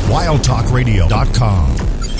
wildtalkradio.com.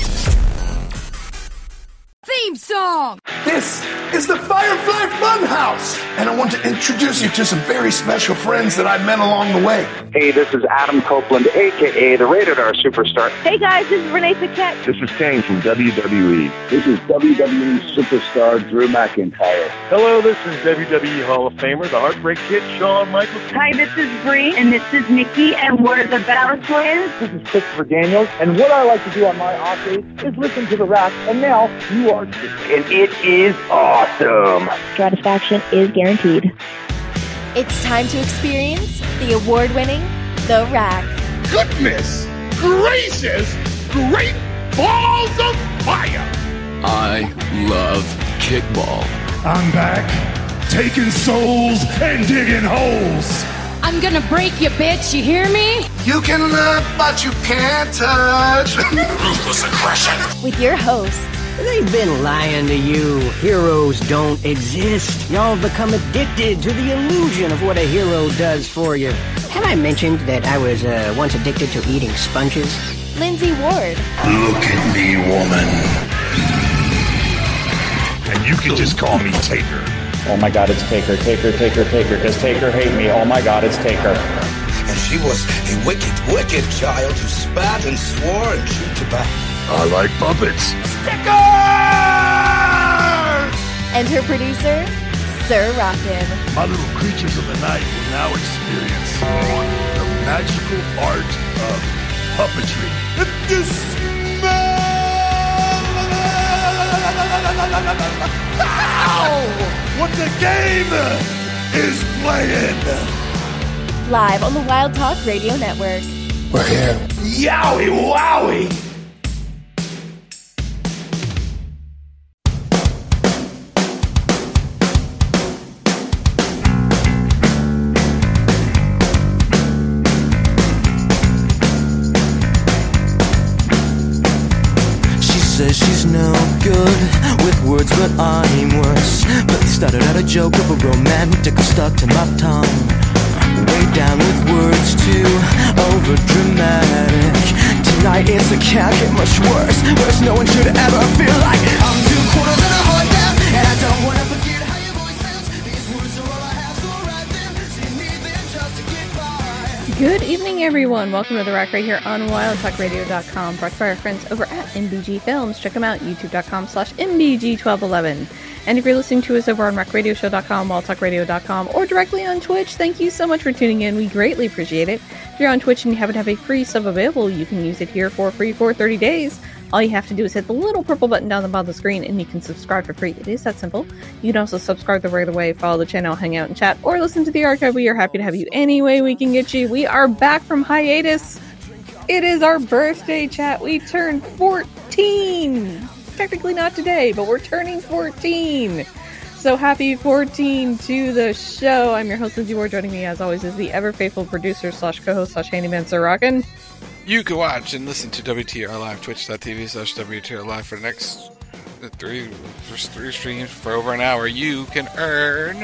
Theme song! This is the Firefly Funhouse, and I want to introduce you to some very special friends that I've met along the way. Hey, this is Adam Copeland, a.k.a. the Rated R Superstar. Hey guys, this is Renee Paquette. This is Kane from WWE. This is WWE Superstar Drew McIntyre. Hello, this is WWE Hall of Famer, the Heartbreak Kid, Shawn Michaels. Hi, this is Bree, and this is Nikki, and we're the Battle Twins. This is Christopher Daniels, and what I like to do on my off days is listen to The Rack, and now you are too. And it is awesome. Satisfaction is guaranteed. It's time to experience the award-winning The Rack. Goodness gracious, great balls of fire! I love kickball. I'm back, taking souls and digging holes. I'm gonna break you, bitch, you hear me? You can look, but you can't touch. Ruthless aggression. With your host, they've been lying to you. Heroes don't exist. Y'all become addicted to the illusion of what a hero does for you. Have I mentioned that I was once addicted to eating sponges? Lindsay Ward. Look at me, woman. And you can just call me Taker. Oh my God, it's Taker, Taker, Taker, Taker. Does Taker hate me? Oh my God, it's Taker. And she was a wicked, wicked child who spat and swore and chewed tobacco. I like puppets. Stickers! And her producer, Sir Rockin'. My little creatures of the night will now experience the magical art of puppetry. If you smell what the game is playing. Live on the Wild Talk Radio Network. We're here. Yowie wowie! Says she's no good with words, but I'm worse. But started out a joke of a romantic stuck to my tongue. Way down with words too over dramatic. Tonight it's a can't get much worse. Worse, no one should ever feel like I'm 2/4 and a heart down, and I don't wanna forget how your voice sounds. These words are all I have, so write them. So you need them just to get by. Good evening, everyone. Welcome to The Rack right here on wildtalkradio.com, brought by our friends over at MBG Films. Check them out, youtube.com/MBG1211. And if you're listening to us over on rackradioshow.com, wildtalkradio.com, or directly on Twitch, thank you so much for tuning in. We greatly appreciate it. If you're on Twitch and you happen to have a free sub available, you can use it here for free for 30 days. All you have to do is hit the little purple button down the bottom of the screen and you can subscribe for free. It is that simple. You can also subscribe the regular way, follow the channel, hang out and chat, or listen to the archive. We are happy to have you any way we can get you. We are back from hiatus. It is our birthday, chat. We turned 14. Technically not today, but we're turning 14. So happy 14 to the show. I'm your host, Lindsay Ward. Joining me as always is the ever faithful producer / co-host / handyman, Sir Rockin'. You can watch and listen to WTR Live, twitch.tv/WTR Live for the next three streams for over an hour. You can earn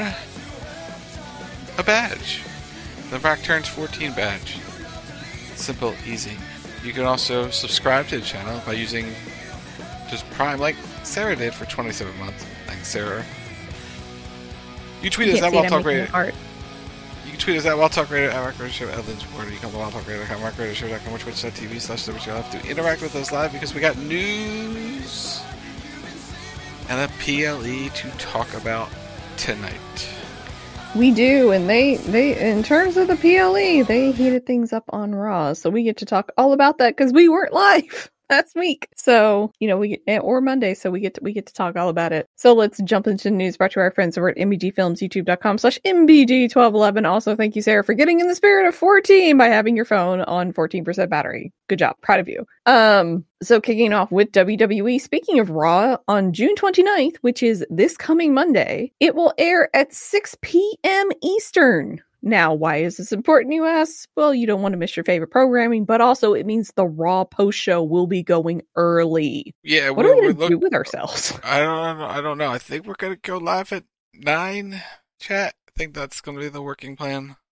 a badge. The Rack Turns 14 badge. Simple, easy. You can also subscribe to the channel by using just Prime, like Sarah did for 27 months. Thanks, Sarah. You tweet us at Wild Talk Radio. You can tweet us at Wild Talk Radio, at Rack Radio Show, at Lynn's Word. You can come to wildtalkradio.com, rackradioshow.com, or twitch.tv/WTLF to interact with us live because we got news and a PLE to talk about tonight. We do, and they in terms of the PLE, they heated things up on Raw, so we get to talk all about that because we weren't live last week. So, or Monday, so we get to talk all about it. So let's jump into the news brought to our friends over at MBG Films, youtube.com/MBG1211. Also, thank you, Sarah, for getting in the spirit of 14 by having your phone on 14% battery. Good job. Proud of you. So kicking off with WWE, speaking of Raw, on June 29th, which is this coming Monday, it will air at 6 p.m. Eastern. Now, why is this important, you ask? Well, you don't want to miss your favorite programming, but also it means the Raw post show will be going early. Yeah, what are we going to do with ourselves? I don't know. I think we're going to go live at 9, chat. I think that's going to be the working plan.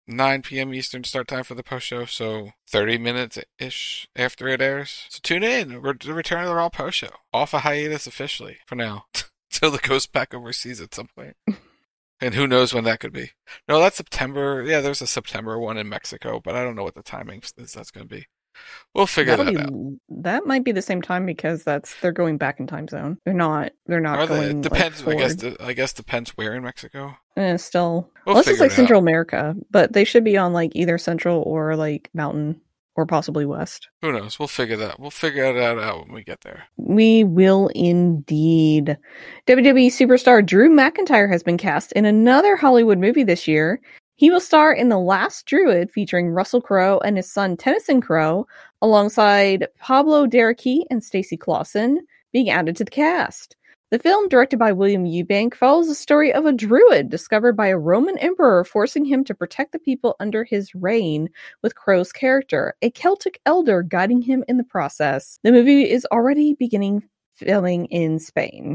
9 p.m. Eastern start time for the post show, so 30 minutes-ish after it airs. So tune in. We're the return of the Raw post show. Off a hiatus officially for now. Till it goes back overseas at some point. And who knows when that could be. No, that's September. Yeah, there's a September one in Mexico, but I don't know what the timing is that's going to be. We'll figure that out. That might be the same time because they're going back in time zone. They're not going. It depends. Like, I guess depends where in Mexico. Still, We'll unless it's like Central out. America, but they should be on like either Central or like Mountain or possibly West. Who knows? We'll figure that out when we get there. We will indeed. WWE superstar Drew McIntyre has been cast in another Hollywood movie this year. He will star in The Last Druid, featuring Russell Crowe and his son Tennyson Crowe, alongside Pablo Derricki and Stacey Clausen, being added to the cast. The film, directed by William Eubank, follows the story of a druid discovered by a Roman emperor, forcing him to protect the people under his reign, with Crowe's character, a Celtic elder, guiding him in the process. The movie is already beginning filming in Spain.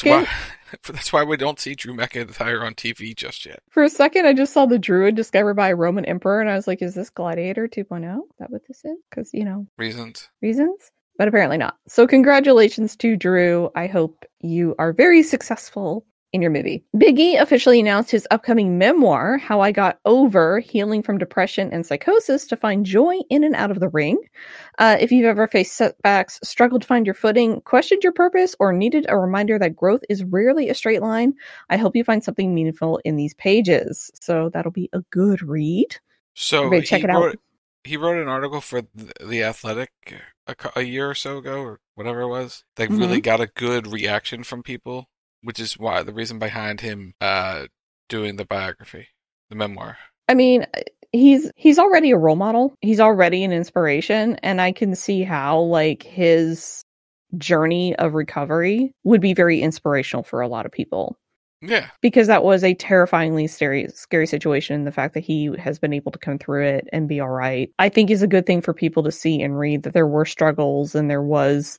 That's why we don't see Drew McIntyre on TV just yet. For a second, I just saw the druid discovered by a Roman emperor, and I was like, is this Gladiator 2.0? Is that what this is? Because, Reasons? But apparently not. So congratulations to Drew. I hope you are very successful in your movie. Big E officially announced his upcoming memoir, How I Got Over Healing from Depression and Psychosis to Find Joy in and Out of the Ring. If you've ever faced setbacks, struggled to find your footing, questioned your purpose, or needed a reminder that growth is rarely a straight line, I hope you find something meaningful in these pages. So that'll be a good read. So check it out. He wrote an article for The Athletic a year or so ago, or whatever it was. They really got a good reaction from people, which is why the reason behind him doing the biography, the memoir. I mean, he's already a role model. He's already an inspiration, and I can see how like his journey of recovery would be very inspirational for a lot of people. Yeah. Because that was a terrifyingly scary situation. The fact that he has been able to come through it and be all right, I think is a good thing for people to see and read, that there were struggles and there was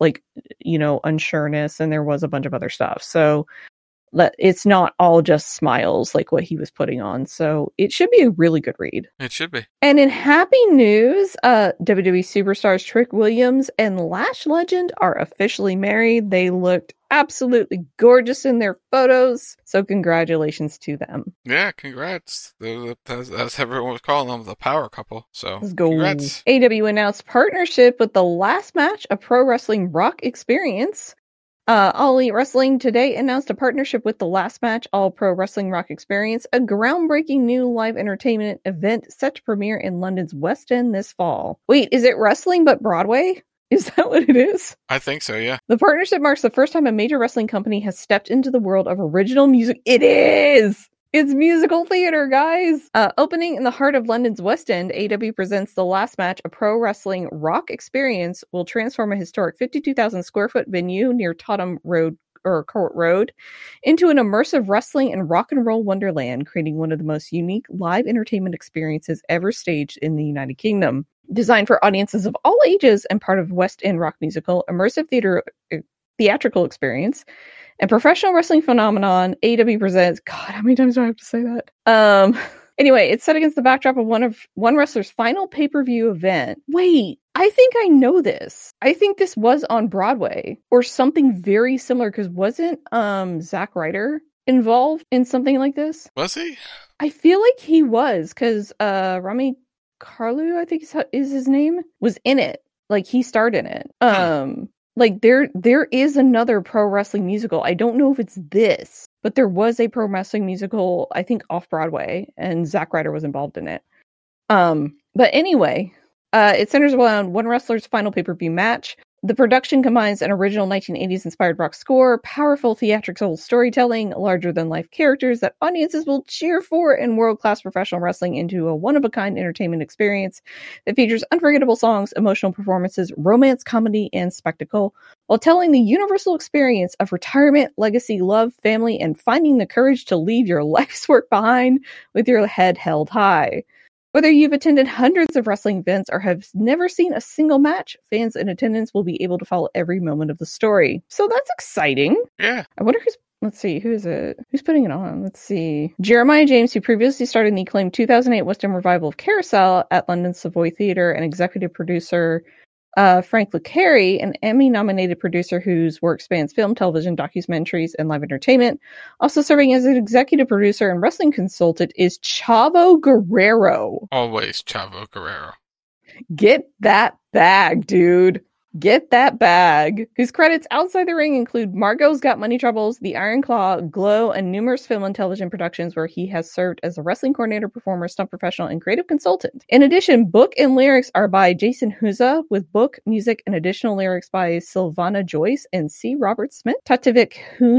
unsureness and there was a bunch of other stuff. So it's not all just smiles like what he was putting on. So it should be a really good read. It should be. And in happy news, WWE superstars Trick Williams and Lash Legend are officially married. They looked absolutely gorgeous in their photos. So congratulations to them. Yeah, congrats. That's everyone was calling them, the power couple. So let's go. Congrats. AW announced partnership with the last match of Pro Wrestling Rock Experience. All Elite Wrestling today announced a partnership with the Last Match All Pro Wrestling Rock Experience, a groundbreaking new live entertainment event set to premiere in London's West End this fall. Wait, is it wrestling but Broadway? Is that what it is? I think so, yeah. The partnership marks the first time a major wrestling company has stepped into the world of original music. It is! It's musical theater, guys! Opening in the heart of London's West End, AW presents The Last Match, a pro wrestling rock experience will transform a historic 52,000 square foot venue near Tottenham Road or Court Road into an immersive wrestling and rock and roll wonderland, creating one of the most unique live entertainment experiences ever staged in the United Kingdom. Designed for audiences of all ages and part of West End rock musical, immersive theatrical experience, and professional wrestling phenomenon, AW presents... God, how many times do I have to say that? Anyway, it's set against the backdrop of one wrestler's final pay-per-view event. Wait, I think I know this. I think this was on Broadway or something very similar, because wasn't Zack Ryder involved in something like this? Was he? I feel like he was, because Rami Karlu, I think is his name, was in it. Like, he starred in it. Like, there is another pro wrestling musical. I don't know if it's this, but there was a pro wrestling musical, I think, off Broadway, and Zack Ryder was involved in it. But anyway, it centers around one wrestler's final pay-per-view match. The production combines an original 1980s-inspired rock score, powerful theatrical storytelling, larger-than-life characters that audiences will cheer for, and world-class professional wrestling into a one-of-a-kind entertainment experience that features unforgettable songs, emotional performances, romance, comedy, and spectacle, while telling the universal experience of retirement, legacy, love, family, and finding the courage to leave your life's work behind with your head held high. Whether you've attended hundreds of wrestling events or have never seen a single match, fans in attendance will be able to follow every moment of the story. So that's exciting. Yeah. I wonder who's let's see, who is it? Who's putting it on? Let's see. Jeremiah James, who previously starred in the acclaimed 2008 Western revival of Carousel at London's Savoy Theatre, and executive producer Frank Lucari, an Emmy-nominated producer whose work spans film, television, documentaries, and live entertainment. Also serving as an executive producer and wrestling consultant is Chavo Guerrero. Always Chavo Guerrero. Get that bag, dude. Get that bag. Whose credits outside the ring include Margot's Got Money Troubles, The Iron Claw, Glow, and numerous film and television productions where he has served as a wrestling coordinator, performer, stunt professional, and creative consultant. In addition, book and lyrics are by Jason Huza, with book, music, and additional lyrics by Silvana Joyce and C. Robert Smith. Tativik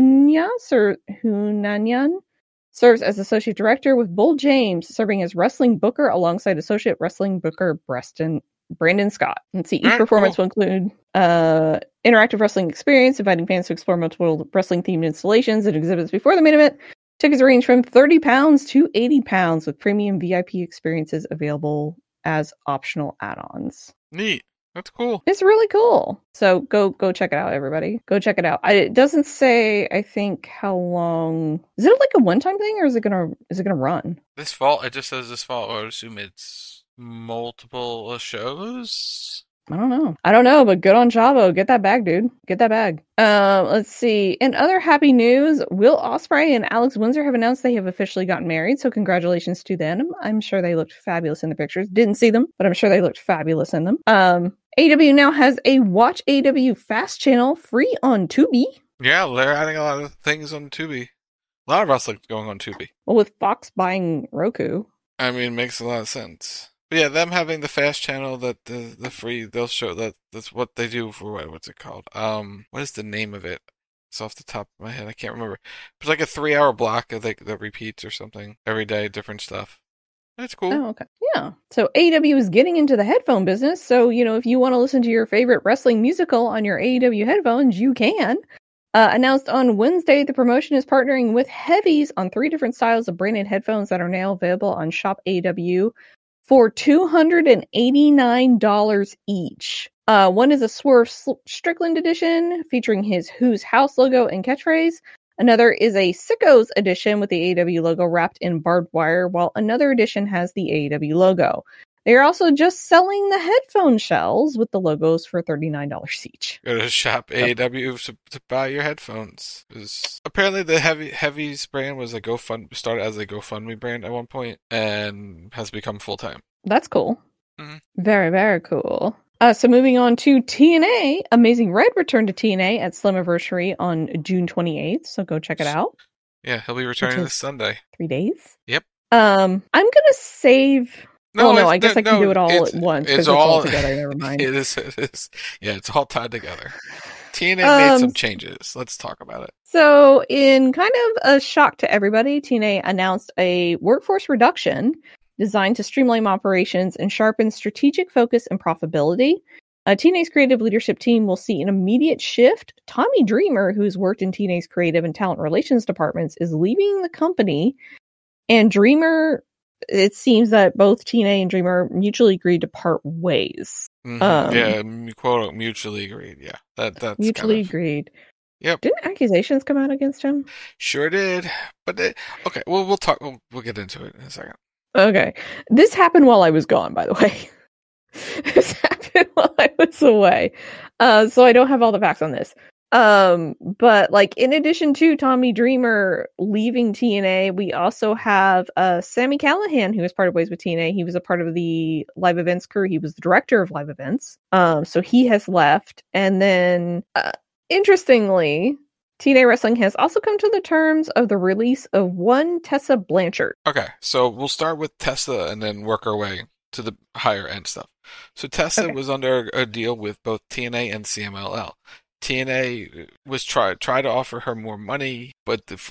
Hunanyan serves as associate director, with Bull James serving as wrestling booker alongside associate wrestling booker Brandon Scott. Let's see, each performance will include interactive wrestling experience, inviting fans to explore multiple wrestling-themed installations and exhibits before the main event. Tickets range from £30 to £80, with premium VIP experiences available as optional add-ons. Neat. That's cool. It's really cool. So go check it out, everybody. Go check it out. It doesn't say, I think, how long. Is it like a one-time thing, or is it gonna run? This fall? It just says this fall. I would assume it's multiple shows. I don't know, but good on Chavo. Get that bag, dude. Get that bag. Let's see. In other happy news, Will Ospreay and Alex Windsor have announced they have officially gotten married, so congratulations to them. I'm sure they looked fabulous in the pictures. Didn't see them, but I'm sure they looked fabulous in them. AEW now has a Watch AEW Fast channel free on Tubi. Yeah, they're adding a lot of things on Tubi. A lot of wrestling going on Tubi. Well, with Fox buying Roku. I mean, it makes a lot of sense. But yeah, them having the Fast channel, that the free, they'll show that's what they do for what's it called? What is the name of it? It's off the top of my head. I can't remember. It's like a 3-hour block that repeats or something every day, different stuff. That's cool. Oh, okay. Yeah. So AEW is getting into the headphone business. So, if you want to listen to your favorite wrestling musical on your AEW headphones, you can. Announced on Wednesday, the promotion is partnering with Heavies on 3 different styles of branded headphones that are now available on Shop AEW for $289 each. One is a Swerve Strickland edition featuring his Who's House logo and catchphrase. Another is a Sickos edition with the AEW logo wrapped in barbed wire, while another edition has the AEW logo. They are also just selling the headphone shells with the logos for $39 each. Go to Shop AEW to buy your headphones. Apparently, the Heavies brand was started as a GoFundMe brand at one point and has become full time. That's cool. Mm-hmm. Very, very cool. So moving on to TNA, Amazing Red returned to TNA at Slammiversary on June 28th. So go check it out. Yeah, he'll be returning this Sunday. 3 days. Yep. I'm gonna save. I guess I can do it all at once because it's all together. Never mind. It is. Yeah, it's all tied together. TNA made some changes. Let's talk about it. So, in kind of a shock to everybody, TNA announced a workforce reduction designed to streamline operations and sharpen strategic focus and profitability. TNA's creative leadership team will see an immediate shift. Tommy Dreamer, who's worked in TNA's creative and talent relations departments, is leaving the company, and Dreamer. It seems that both TNA and Dreamer mutually agreed to part ways. Mm-hmm. Quote mutually agreed. Yeah, that's mutually agreed. Yep. Didn't accusations come out against him? Sure did. But okay, we'll talk. We'll get into it in a second. Okay, this happened while I was gone. By the way, this happened while I was away, so I don't have all the facts on this. But in addition to Tommy Dreamer leaving TNA, we also have Sami Callihan, who was parted ways with TNA. He was a part of the live events crew. He was the director of live events. So he has left. And then, interestingly, TNA Wrestling has also come to the terms of the release of one Tessa Blanchard. Okay, so we'll start with Tessa and then work our way to the higher end stuff. So Tessa was under a deal with both TNA and CMLL. TNA was try to offer her more money, but the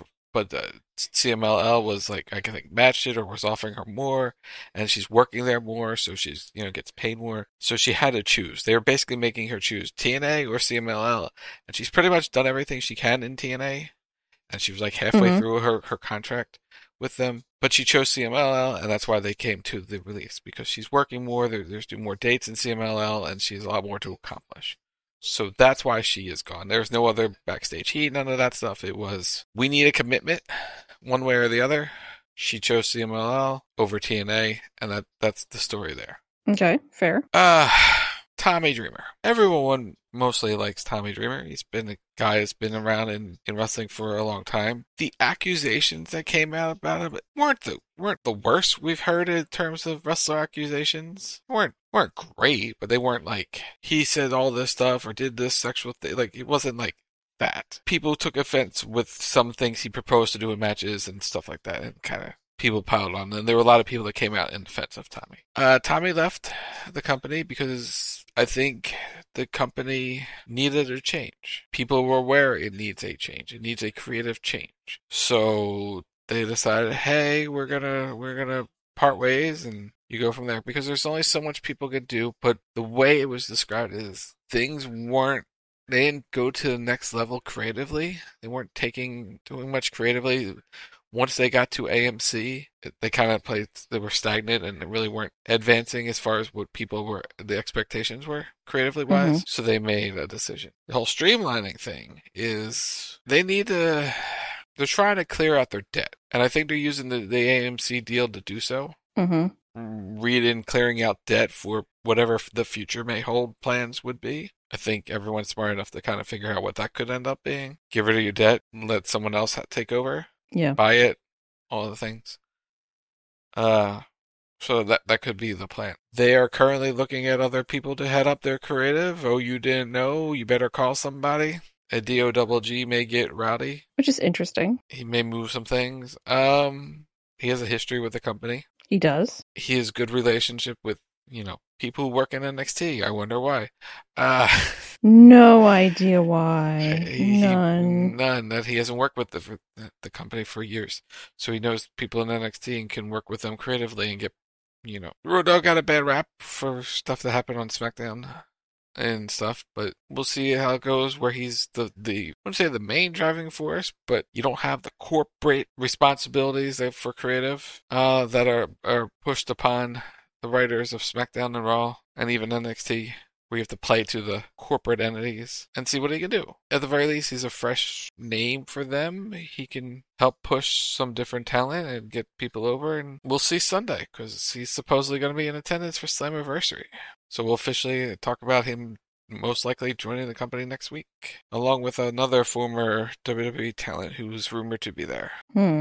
CMLL was I think matched it or was offering her more, and she's working there more, so she's gets paid more. So she had to choose. They were basically making her choose TNA or CMLL, and she's pretty much done everything she can in TNA, and she was halfway through her contract with them, but she chose CMLL, and that's why they came to the release, because she's working more. There's more dates in CMLL, and she has a lot more to accomplish. So that's why she is gone. There's no other backstage heat, none of that stuff. It was, we need a commitment one way or the other. She chose CMLL over TNA, and that's the story there. Okay, fair. Tommy Dreamer. Everyone mostly likes Tommy Dreamer. He's been a guy that's been around in wrestling for a long time. The accusations that came out about him weren't the worst we've heard in terms of wrestler accusations. weren't great, but they weren't like, he said all this stuff or did this sexual thing. Like, it wasn't like that. People took offense with some things he proposed to do in matches and stuff like that, and kind of people piled on. And there were a lot of people that came out in defense of Tommy. Tommy left the company because I think the company needed a change. People were aware it needs a change. It needs a creative change. So they decided, hey, we're gonna part ways, and you go from there, because there's only so much people could do. But the way it was described is they didn't go to the next level creatively. They weren't doing much creatively. Once they got to AMC, they kind of they were stagnant and really weren't advancing as far as what the expectations were creatively wise. So they made a decision. The whole streamlining thing is they're trying to clear out their debt. And I think they're using the AMC deal to do so. Read in clearing out debt for whatever the future may hold plans would be. I think everyone's smart enough to kind of figure out what that could end up being. Get rid of your debt and let someone else take over. Yeah. Buy it, all the things. So that could be the plan. They are currently looking at other people to head up their creative. Oh, you didn't know? You better call somebody. A DOGG may get rowdy. Which is interesting. He may move some things. He has a history with the company. He does. He has good relationship with, people who work in NXT. I wonder why. No idea why. None. That he hasn't worked with the company for years. So he knows people in NXT and can work with them creatively and get, Road Dogg got a bad rap for stuff that happened on SmackDown and stuff, but we'll see how it goes, where he's I wouldn't say the main driving force, but you don't have the corporate responsibilities for creative that are pushed upon the writers of SmackDown and Raw and even NXT, where you have to play to the corporate entities and see what he can do. At the very least, he's a fresh name for them. He can help push some different talent and get people over, and we'll see Sunday, because he's supposedly going to be in attendance for Slammiversary. So we'll officially talk about him most likely joining the company next week, along with another former WWE talent who's rumored to be there.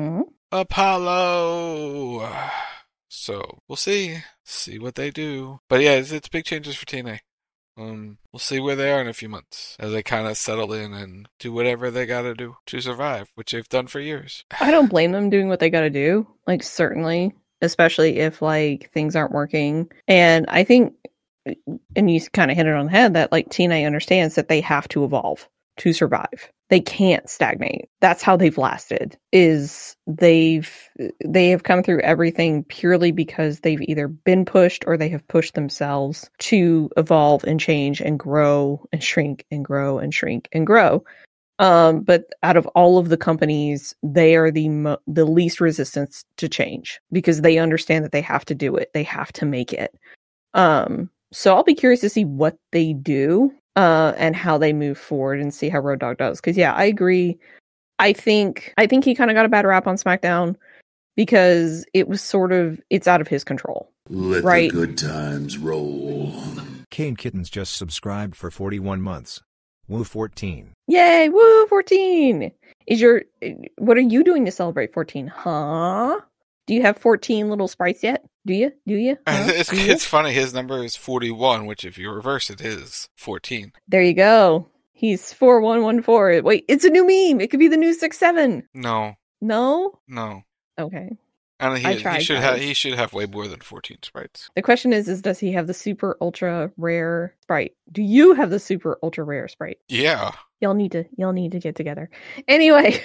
Apollo! So we'll see what they do. But yeah, it's big changes for TNA. We'll see where they are in a few months as they kind of settle in and do whatever they got to do to survive, which they've done for years. I don't blame them doing what they got to do. Like, certainly, especially if things aren't working. And I think, and you kind of hit it on the head, that TNA understands that they have to evolve to survive. They can't stagnate. That's how they've lasted, is they have come through everything purely because they've either been pushed or they have pushed themselves to evolve and change and grow and shrink and grow and shrink and grow. But out of all of the companies, they are the least resistant to change, because they understand that they have to do it. They have to make it. So I'll be curious to see what they do. And how they move forward, and see how Road Dogg does. Because I agree. I think he kind of got a bad rap on SmackDown because it was it's out of his control. Let the good times roll. Kane Kittens just subscribed for 41 months. Woo 14. Yay, woo 14. What are you doing to celebrate 14? Huh? Do you have 14 little sprites yet? Do you? Huh? It's funny. His number is 41, which if you reverse it is 14. There you go. He's 4114. Wait, it's a new meme. It could be the new 67. No. No? No. Okay. He should have way more than 14 sprites. The question is does he have the super ultra rare sprite? Do you have the super ultra rare sprite? Yeah. Y'all need to get together. Anyway.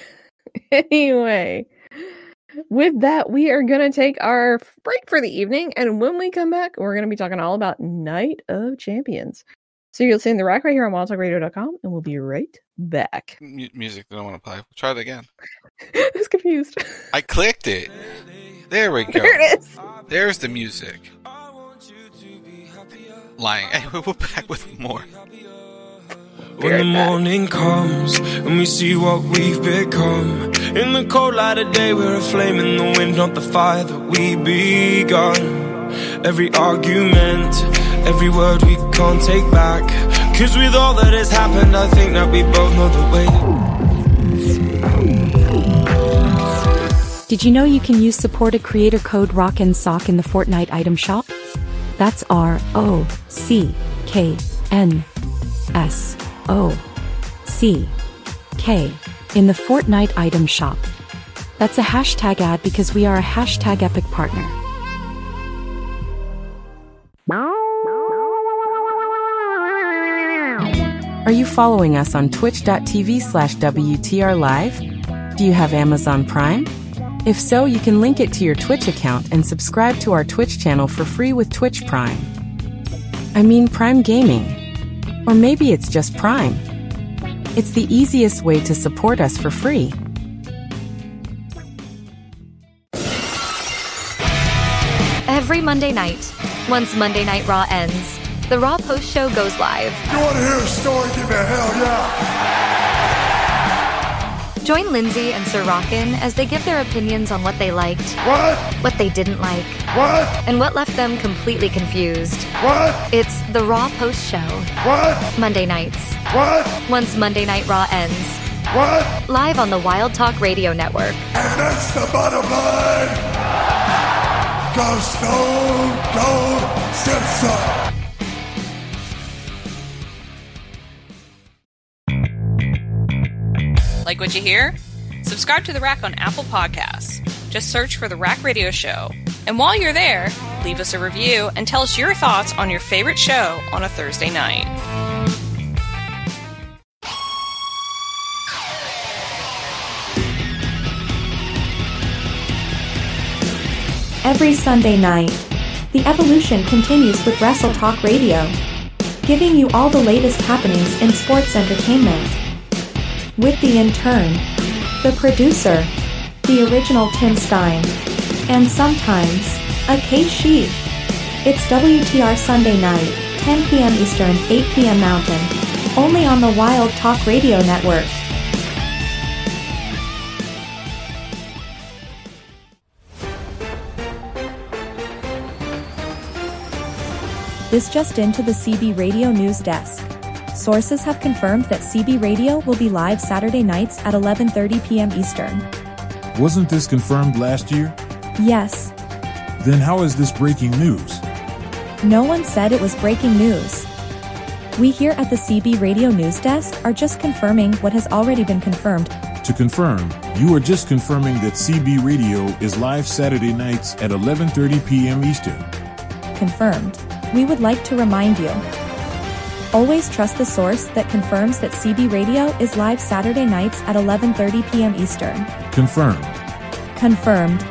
With that, we are going to take our break for the evening, and when we come back, we're going to be talking all about Night of Champions. So you'll see in the rack right here on WildTalkRadio.com, and we'll be right back. Music that I want to play. We'll try it again. I was confused. I clicked it. There we go. There it is. There's the music. Lying. Anyway, we're back with more. Be when right the back. morning comes and we see what we've become. In the cold light of day, we're a flame in the wind, not the fire that we begun. Every argument, every word we can't take back. 'Cause with all that has happened, I think that we both know the way. Did you know you can use supported creator code ROCKNSOCK in the Fortnite item shop? That's ROCKNSOCK in the Fortnite item shop. That's a hashtag ad because we are a hashtag epic partner. Are you following us on twitch.tv/WTR Live? Do you have Amazon Prime? If so, you can link it to your Twitch account and subscribe to our Twitch channel for free with Twitch Prime. I mean Prime Gaming. Or maybe it's just Prime. It's the easiest way to support us for free. Every Monday night, once Monday Night Raw ends, the Raw Post Show goes live. You want to hear a story? Give me a hell yeah! Join Lindsay and Sir Rockin' as they give their opinions on what they liked, what they didn't like, and what left them completely confused. It's the Raw Post Show. Monday nights. Once Monday Night Raw ends. Live on the Wild Talk Radio Network. And that's the bottom line! Go Stone Cold Simpson! Like what you hear? Subscribe to The Rack on Apple Podcasts. Just search for The Rack Radio Show. And while you're there, leave us a review and tell us your thoughts on your favorite show on a Thursday night. Every Sunday night, the evolution continues with Wrestle Talk Radio, giving you all the latest happenings in sports entertainment. With the intern, the producer, the original Tim Stein, and sometimes, a K-Sheep. It's WTR Sunday night, 10 p.m. Eastern, 8 p.m. Mountain, only on the Wild Talk Radio Network. This just into the CB Radio News Desk. Sources have confirmed that CB Radio will be live Saturday nights at 11:30 p.m. Eastern. Wasn't this confirmed last year? Yes. Then how is this breaking news? No one said it was breaking news. We here at the CB Radio News Desk are just confirming what has already been confirmed. To confirm, you are just confirming that CB Radio is live Saturday nights at 11:30 p.m. Eastern. Confirmed. We would like to remind you. Always trust the source that confirms that CB Radio is live Saturday nights at 11:30 p.m. Eastern. Confirmed. Confirmed.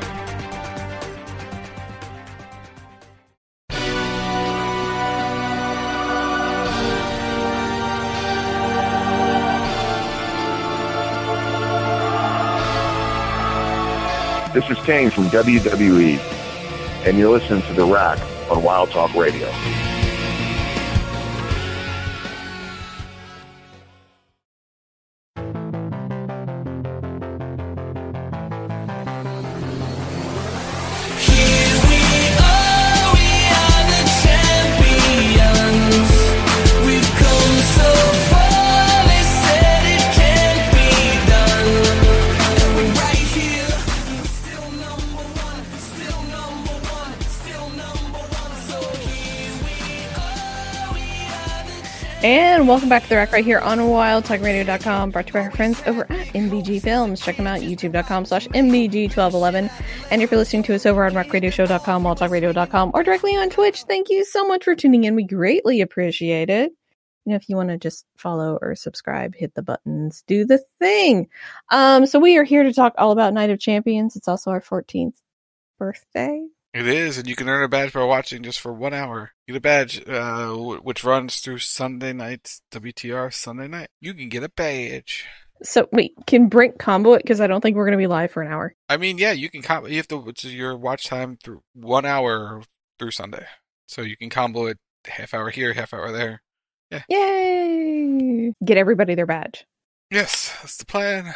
This is Kane from WWE, and you're listening to The Rack on Wild Talk Radio. And welcome back to The Rack right here on WildTalkRadio.com, brought to you by our friends over at MBG Films. Check them out, youtube.com/MBG1211. And if you're listening to us over on RackRadioshow.com, WildTalkRadio.com, or directly on Twitch, thank you so much for tuning in. We greatly appreciate it. You know, if you want to just follow or subscribe, hit the buttons, do the thing. So we are here to talk all about Night of Champions. It's also our 14th birthday. It is, and you can earn a badge by watching just for 1 hour. Get a badge, which runs through Sunday nights, WTR Sunday night. You can get a badge. So, wait, can Brink combo it? Because I don't think we're going to be live for an hour. I mean, yeah, you can combo. You have to, it's your watch time through 1 hour through Sunday. So you can combo it half hour here, half hour there. Yeah. Yay! get everybody their badge. Yes, that's the plan.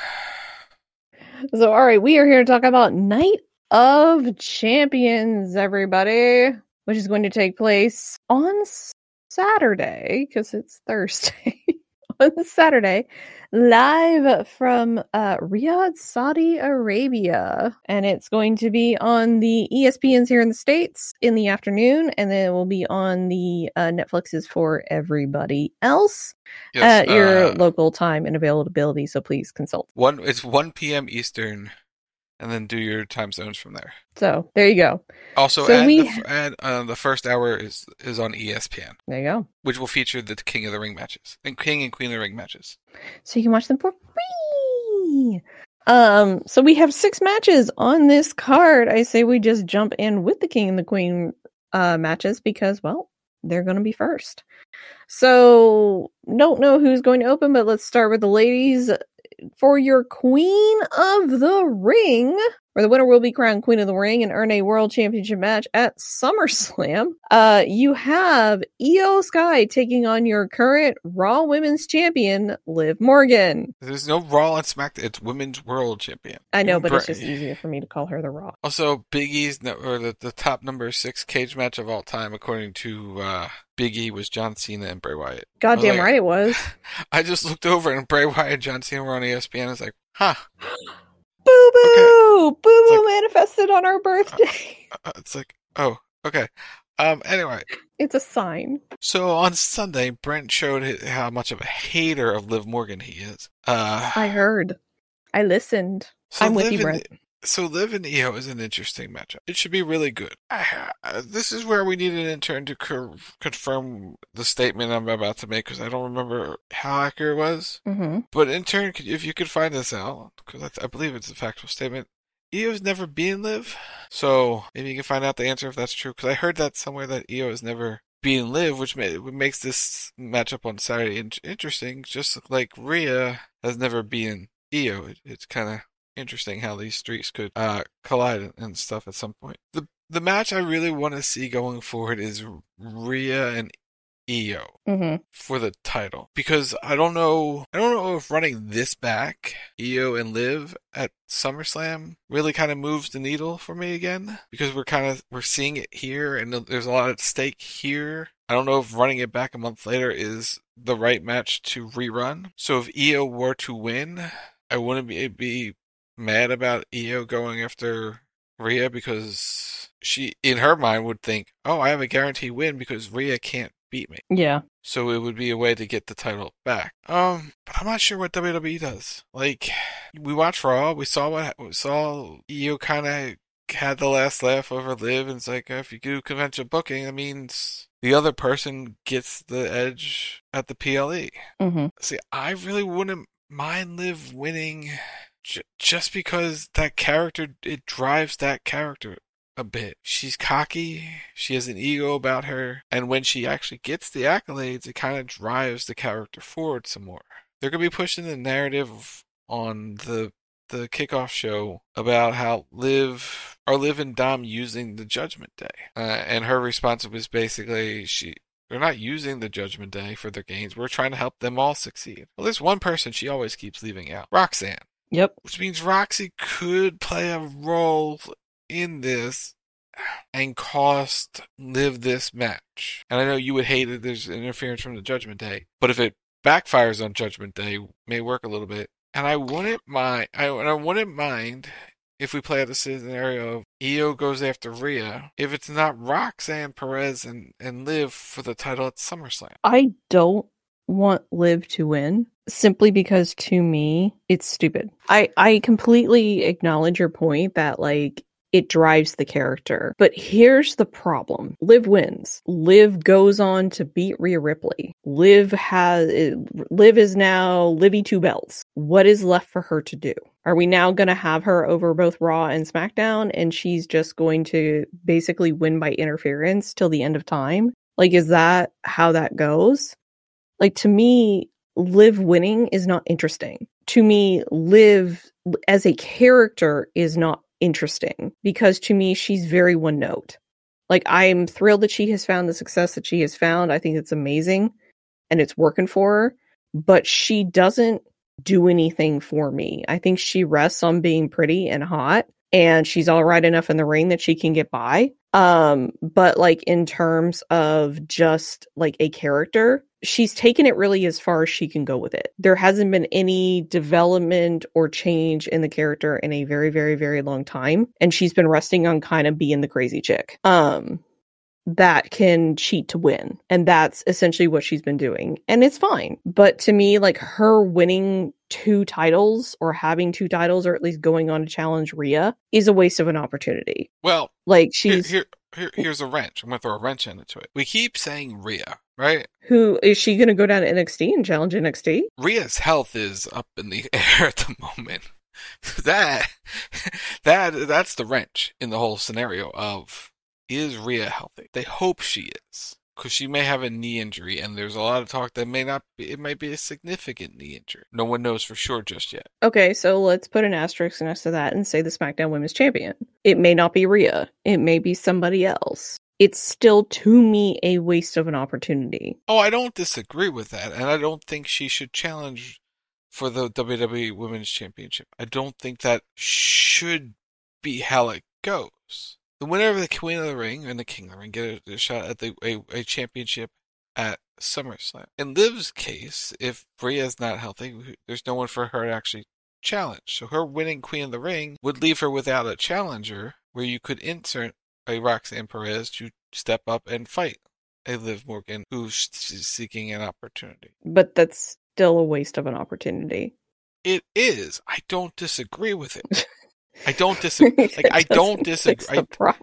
So, all right, we are here to talk about Night of Champions, everybody, which is going to take place on Saturday, because it's Thursday. On Saturday, live from Riyadh, Saudi Arabia. And it's going to be on the ESPNs here in the States in the afternoon, and then it will be on the Netflixes for everybody else at your local time and availability, so please consult. It's 1 p.m. Eastern, and then do your time zones from there. So, there you go. Also, so the first hour is on ESPN. There you go. Which will feature the King of the Ring matches. And King and Queen of the Ring matches. So you can watch them for free. So we have 6 matches on this card. I say we just jump in with the King and the Queen matches because, well, they're going to be first. So, don't know who's going to open, but let's start with the ladies. For your Queen of the Ring, where the winner will be crowned Queen of the Ring and earn a World Championship match at SummerSlam, you have Io Sky taking on your current Raw Women's Champion, Liv Morgan. There's no Raw and SmackDown. It's Women's World Champion. I know, but it's just easier for me to call her the Raw. Also, Big E's, or the top number 6 cage match of all time, according to Big E, was John Cena and Bray Wyatt. Goddamn right it was. I just looked over and Bray Wyatt and John Cena were on ESPN. I was like, huh. Boo-boo! Okay. Boo-boo manifested on our birthday. It's like, oh, okay. Anyway. It's a sign. So on Sunday, Brent showed how much of a hater of Liv Morgan he is. I heard. I listened. So I'm with you, Brent. So Liv and Io is an interesting matchup. It should be really good. This is where we need an intern to confirm the statement I'm about to make, because I don't remember how accurate it was. Mm-hmm. But intern, if you could find this out, because I believe it's a factual statement, Io's never been Liv. So maybe you can find out the answer if that's true, because I heard that somewhere that Io has never been Liv, which makes this matchup on Saturday interesting, just like Rhea has never been Io. It's kind of interesting how these streaks could collide and stuff at some point. The match I really want to see going forward is Rhea and Io for the title, because I don't know if running this back, Io and Liv at SummerSlam, really kind of moves the needle for me again, because we're seeing it here and there's a lot at stake here. I don't know if running it back a month later is the right match to rerun. So if Io were to win, I wouldn't be mad about Io going after Rhea, because she, in her mind, would think, oh, I have a guaranteed win because Rhea can't beat me. Yeah. So it would be a way to get the title back. But I'm not sure what WWE does. Like, we watched Raw, we saw Io kind of had the last laugh over Liv, and it's like, if you do conventional booking, that means the other person gets the edge at the PLE. Mm-hmm. See, I really wouldn't mind Liv winning, just because that character, it drives that character a bit. She's cocky, she has an ego about her, and when she actually gets the accolades, it kind of drives the character forward some more. They're going to be pushing the narrative on the kickoff show about how Liv and Dom using the Judgment Day. And her response was basically, they're not using the Judgment Day for their gains. We're trying to help them all succeed. Well, there's one person she always keeps leaving out. Roxanne. Yep. Which means Roxy could play a role in this and cost Liv this match. And I know you would hate that there's interference from the Judgment Day, but if it backfires on Judgment Day, it may work a little bit. And I wouldn't mind if we play out the scenario of Io goes after Rhea, if it's not Roxanne, Perez, and Liv for the title at SummerSlam. I don't want Liv to win, simply because, to me, it's stupid. I completely acknowledge your point that, like, it drives the character. But here's the problem. Liv wins. Liv goes on to beat Rhea Ripley. Liv is now Livy 2 belts. What is left for her to do? Are we now going to have her over both Raw and SmackDown, and she's just going to basically win by interference till the end of time? Like, is that how that goes? Like, to me, Liv winning is not interesting. To me, Liv as a character is not interesting, because to me, she's very one note. Like, I'm thrilled that she has found the success that she has found. I think it's amazing and it's working for her. but she doesn't do anything for me. I think she rests on being pretty and hot, and she's all right enough in the ring that she can get by. But like in terms of just like a character, she's taken it really as far as she can go with it. There hasn't been any development or change in the character in a very, very, very long time. And she's been resting on kind of being the crazy chick. That can cheat to win. And that's essentially what she's been doing. And it's fine. But to me, like her winning 2 titles or having 2 titles or at least going on to challenge Rhea is a waste of an opportunity. Well, like she's here's a wrench. I'm going to throw a wrench into it. We keep saying Rhea, right? Who is she going to go down to NXT and challenge NXT? Rhea's health is up in the air at the moment. That's the wrench in the whole scenario of, is Rhea healthy? They hope she is, because she may have a knee injury, and there's a lot of talk that it might be a significant knee injury. No one knows for sure just yet. Okay, so let's put an asterisk next to that and say the SmackDown Women's Champion. It may not be Rhea. It may be somebody else. It's still, to me, a waste of an opportunity. Oh, I don't disagree with that, and I don't think she should challenge for the WWE Women's Championship. I don't think that should be how it goes. The winner of the Queen of the Ring and the King of the Ring get a shot at a championship at SummerSlam. In Liv's case, if Rhea's not healthy, there's no one for her to actually challenge. So her winning Queen of the Ring would leave her without a challenger where you could insert a Roxanne Perez to step up and fight a Liv Morgan who's seeking an opportunity. But that's still a waste of an opportunity. It is. I don't disagree with it. I don't disagree. Like I don't disagree.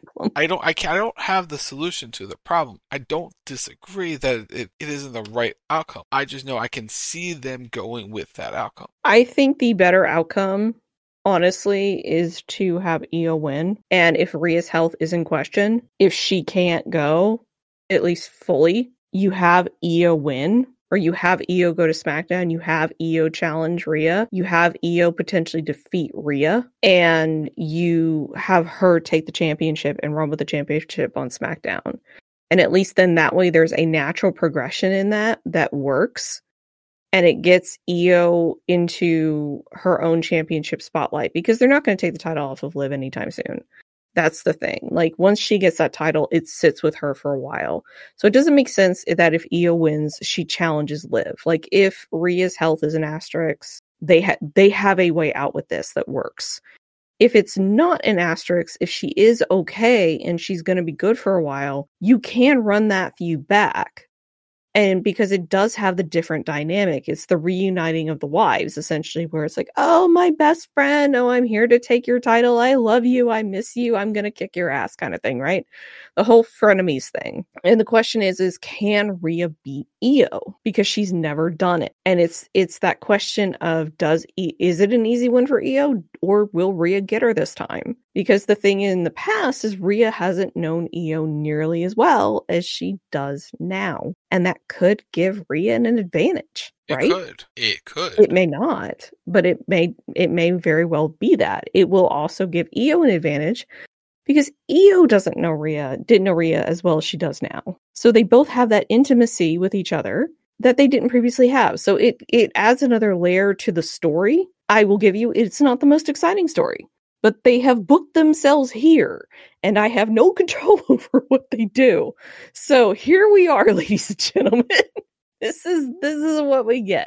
I don't have the solution to the problem. I don't disagree that it isn't the right outcome. I just know I can see them going with that outcome. I think the better outcome, honestly, is to have Io win. And if Rhea's health is in question, if she can't go, at least fully, you have Io win. Or you have Io go to SmackDown, you have Io challenge Rhea, you have Io potentially defeat Rhea, and you have her take the championship and run with the championship on SmackDown. And at least then that way there's a natural progression in that works, and it gets Io into her own championship spotlight, because they're not going to take the title off of Liv anytime soon. That's the thing. Like, once she gets that title, it sits with her for a while. So it doesn't make sense that if Io wins, she challenges Liv. Like, if Rhea's health is an asterisk, they have a way out with this that works. If it's not an asterisk, if she is okay and she's going to be good for a while, you can run that feud back. And because it does have the different dynamic, it's the reuniting of the wives, essentially, where it's like, oh, my best friend, oh, I'm here to take your title, I love you, I miss you, I'm gonna kick your ass kind of thing, right? The whole frenemies thing. And the question is can Rhea beat Io? Because she's never done it. And it's that question of, is it an easy win for Io, or will Rhea get her this time? Because the thing in the past is Rhea hasn't known Io nearly as well as she does now. And that could give Rhea an advantage, right? It could. It may not, but it may very well be that. It will also give Io an advantage because Io didn't know Rhea as well as she does now. So they both have that intimacy with each other that they didn't previously have. So it adds another layer to the story. I will give you, it's not the most exciting story, but they have booked themselves here, and I have no control over what they do. So here we are, ladies and gentlemen. This is what we get.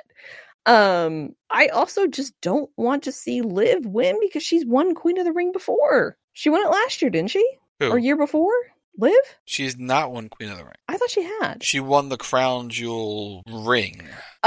I also just don't want to see Liv win because she's won Queen of the Ring before. She won it last year, didn't she? Who? Or year before? Liv? She's not won Queen of the Ring. I thought she had. She won the Crown Jewel ring.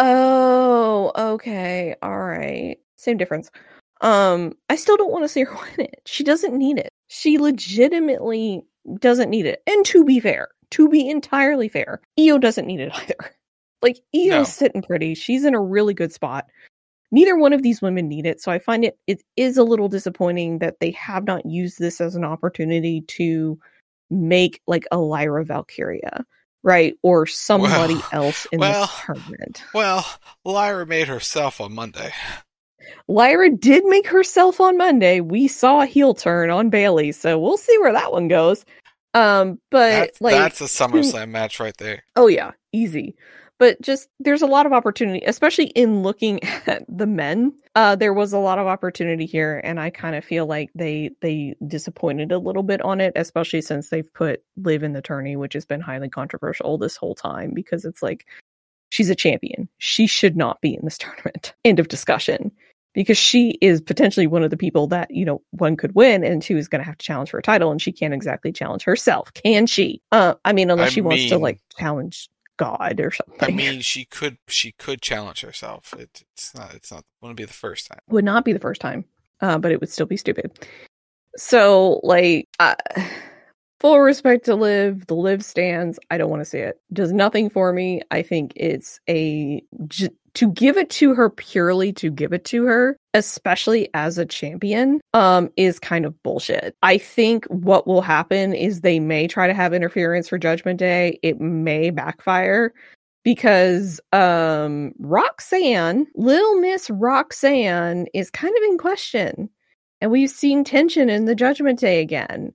Oh, okay. All right. Same difference. I still don't want to see her win it. She doesn't need it. She legitimately doesn't need it. And to be fair, to be entirely fair, Io doesn't need it either. Like, Io's sitting pretty. She's in a really good spot. Neither one of these women need it, so I find it is a little disappointing that they have not used this as an opportunity to make, like, a Lyra Valkyria, right? Or somebody else in this tournament. Well, Lyra made herself on Monday. Lyra did make herself on Monday. We saw a heel turn on Bayley, so we'll see where that one goes. But that's a SummerSlam match right there. Oh yeah, easy. But just, there's a lot of opportunity, especially in looking at the men. There was a lot of opportunity here, and I kind of feel like they disappointed a little bit on it, especially since they've put Liv in the tourney, which has been highly controversial this whole time, because it's like, she's a champion. She should not be in this tournament. End of discussion. Because she is potentially one of the people that, you know, one could win, and two is going to have to challenge for a title, and she can't exactly challenge herself, can she? Unless she wants to, like, challenge God or something. I mean, she could challenge herself. It's not wouldn't be the first time. Would not be the first time, but it would still be stupid. So, like, full respect to Liv. The Liv stands. I don't want to see it. Does nothing for me. I think it's to give it to her purely to give it to her, especially as a champion, is kind of bullshit. I think what will happen is they may try to have interference for Judgment Day. It may backfire because Roxanne, Little Miss Roxanne, is kind of in question. And we've seen tension in the Judgment Day again.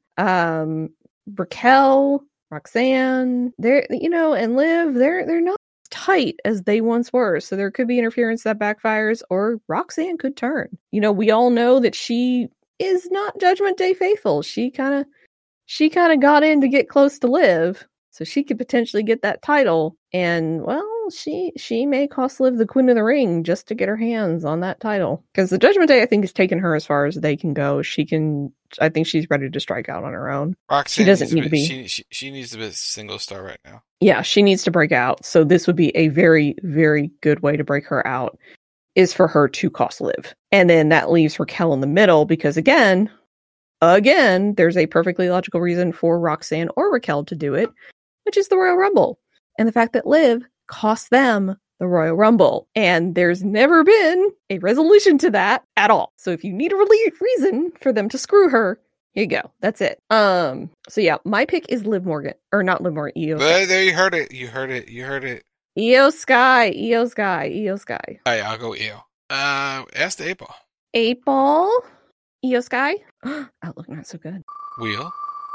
Raquel, Roxanne, and Liv, they're not tight as they once were, so there could be interference that backfires, or Roxanne could turn. You know, we all know that she is not Judgment Day faithful. She kind of got in to get close to Liv, so she could potentially get that title, and well, she may cost Liv the Queen of the Ring just to get her hands on that title, because the Judgment Day, I think, has taken her as far as they can go. I think she's ready to strike out on her own. Roxanne she doesn't need to be. She needs to be a single star right now. Yeah, she needs to break out. So this would be a very, very good way to break her out, is for her to cost Liv. And then that leaves Raquel in the middle, because again, there's a perfectly logical reason for Roxanne or Raquel to do it, which is the Royal Rumble. And the fact that Liv cost them the Royal Rumble. And there's never been a resolution to that at all. So if you need a reason for them to screw her, here you go. That's it. So yeah, my pick is Liv Morgan. Or not Liv Morgan, Io Sky. There, you heard it. Io Sky. Alright, I'll go Io. Ask the 8-Ball. 8-Ball? Io Sky? Outlook not so good. Wheel.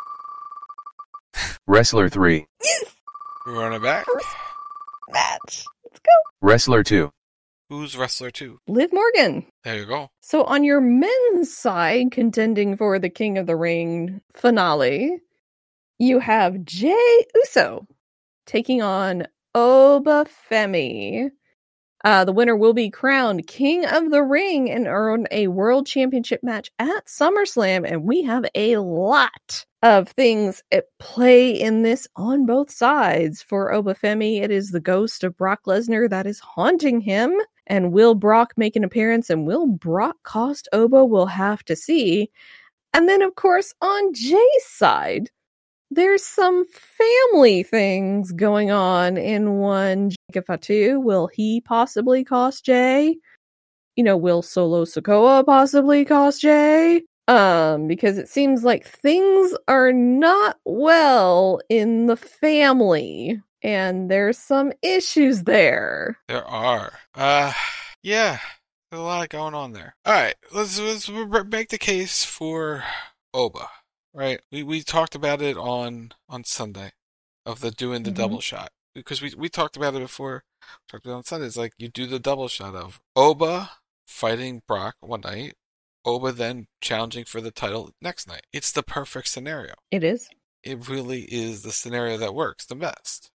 Wrestler 3. Yes! We're running back. First match. Let's go. Wrestler 2. Who's Wrestler 2? Liv Morgan. There you go. So on your men's side, contending for the King of the Ring finale, you have Jey Uso taking on Oba Femi. The winner will be crowned King of the Ring and earn a World Championship match at SummerSlam. And we have a lot of things at play in this on both sides. For Oba Femi, it is the ghost of Brock Lesnar that is haunting him. And will Brock make an appearance? And will Brock cost Oba? We'll have to see. And then, of course, on Jay's side, there's some family things going on in one. Jacob Fatu, will he possibly cost Jay? Will Solo Sikoa possibly cost Jay? Because it seems like things are not well in the family, and there's some issues there. There are. Yeah, there's a lot going on there. All right, let's make the case for Oba. Right, we talked about it on Sunday, of doing the double shot, because we talked about it before. We talked about it on Sunday. It's like you do the double shot of Oba fighting Brock one night, Oba then challenging for the title next night. It's the perfect scenario. It is. It really is the scenario that works the best.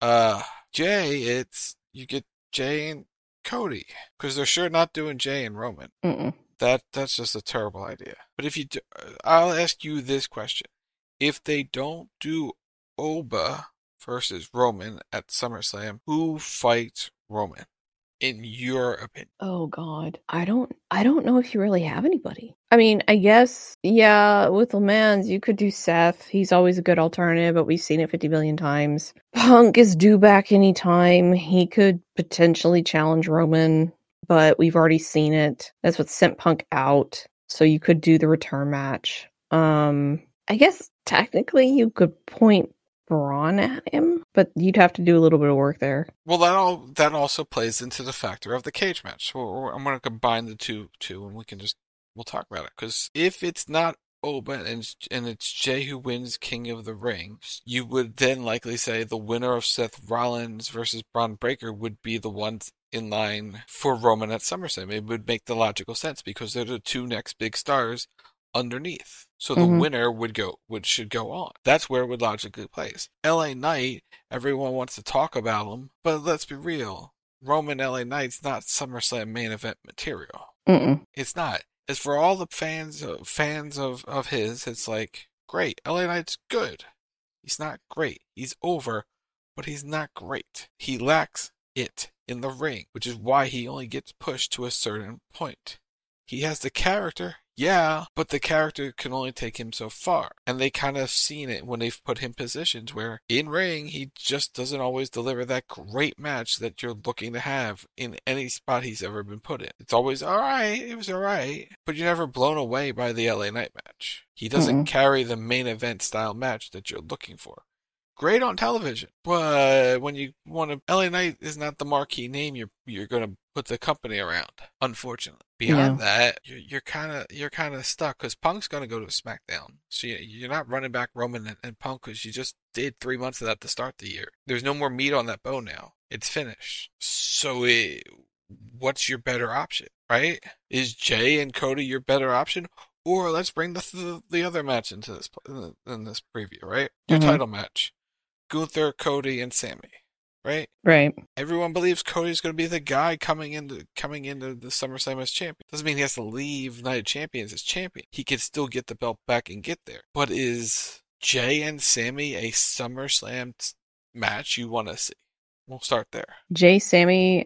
Jay, you get Jay and Cody, because they're sure not doing Jay and Roman. Mm-mm. That's just a terrible idea. But if you do, I'll ask you this question. If they don't do Oba versus Roman at SummerSlam, who fights Roman, in your opinion? Oh God. I don't know if you really have anybody. I mean, I guess, yeah, with Le Mans, you could do Seth. He's always a good alternative, but we've seen it 50 billion times. Punk is due back anytime. He could potentially challenge Roman, but we've already seen it. That's what sent Punk out. So you could do the return match. I guess technically you could point Braun at him, but you'd have to do a little bit of work there. Well, that also plays into the factor of the cage match. So I'm going to combine the two, and we'll talk about it. Because if it's not open and it's Jay who wins King of the Ring, you would then likely say the winner of Seth Rollins versus Braun Breaker would be the ones in line for Roman at SummerSlam. It would make the logical sense because they're the two next big stars underneath. So the winner should go on. That's where it would logically place. LA Knight, everyone wants to talk about him, but let's be real. Roman LA Knight's not SummerSlam main event material. It's not. As for all the fans of his, it's like, great. LA Knight's good. He's not great. He's over, but he's not great. He lacks it in the ring, which is why he only gets pushed to a certain point. He has the character, yeah, but the character can only take him so far. And they kind of seen it when they've put him in positions where in ring, he just doesn't always deliver that great match that you're looking to have in any spot he's ever been put in. It's always, all right, it was all right, but you're never blown away by the LA Knight match. He doesn't carry the main event style match that you're looking for. Great on television, but when you want to, LA Knight is not the marquee name you're going to put the company around. Unfortunately, beyond that, you're kind of stuck because Punk's going to go to SmackDown. So you're not running back Roman and Punk because you just did 3 months of that to start the year. There's no more meat on that bone now. It's finished. So what's your better option, right? Is Jay and Cody your better option? Or let's bring the other match into this in this preview, right? Your title match. Gunther, Cody, and Sammy, right? Right. Everyone believes Cody's going to be the guy coming into the SummerSlam as champion. Doesn't mean he has to leave Night of Champions as champion. He can still get the belt back and get there. But is Jay and Sammy a SummerSlam match you want to see? We'll start there. Jay, Sammy,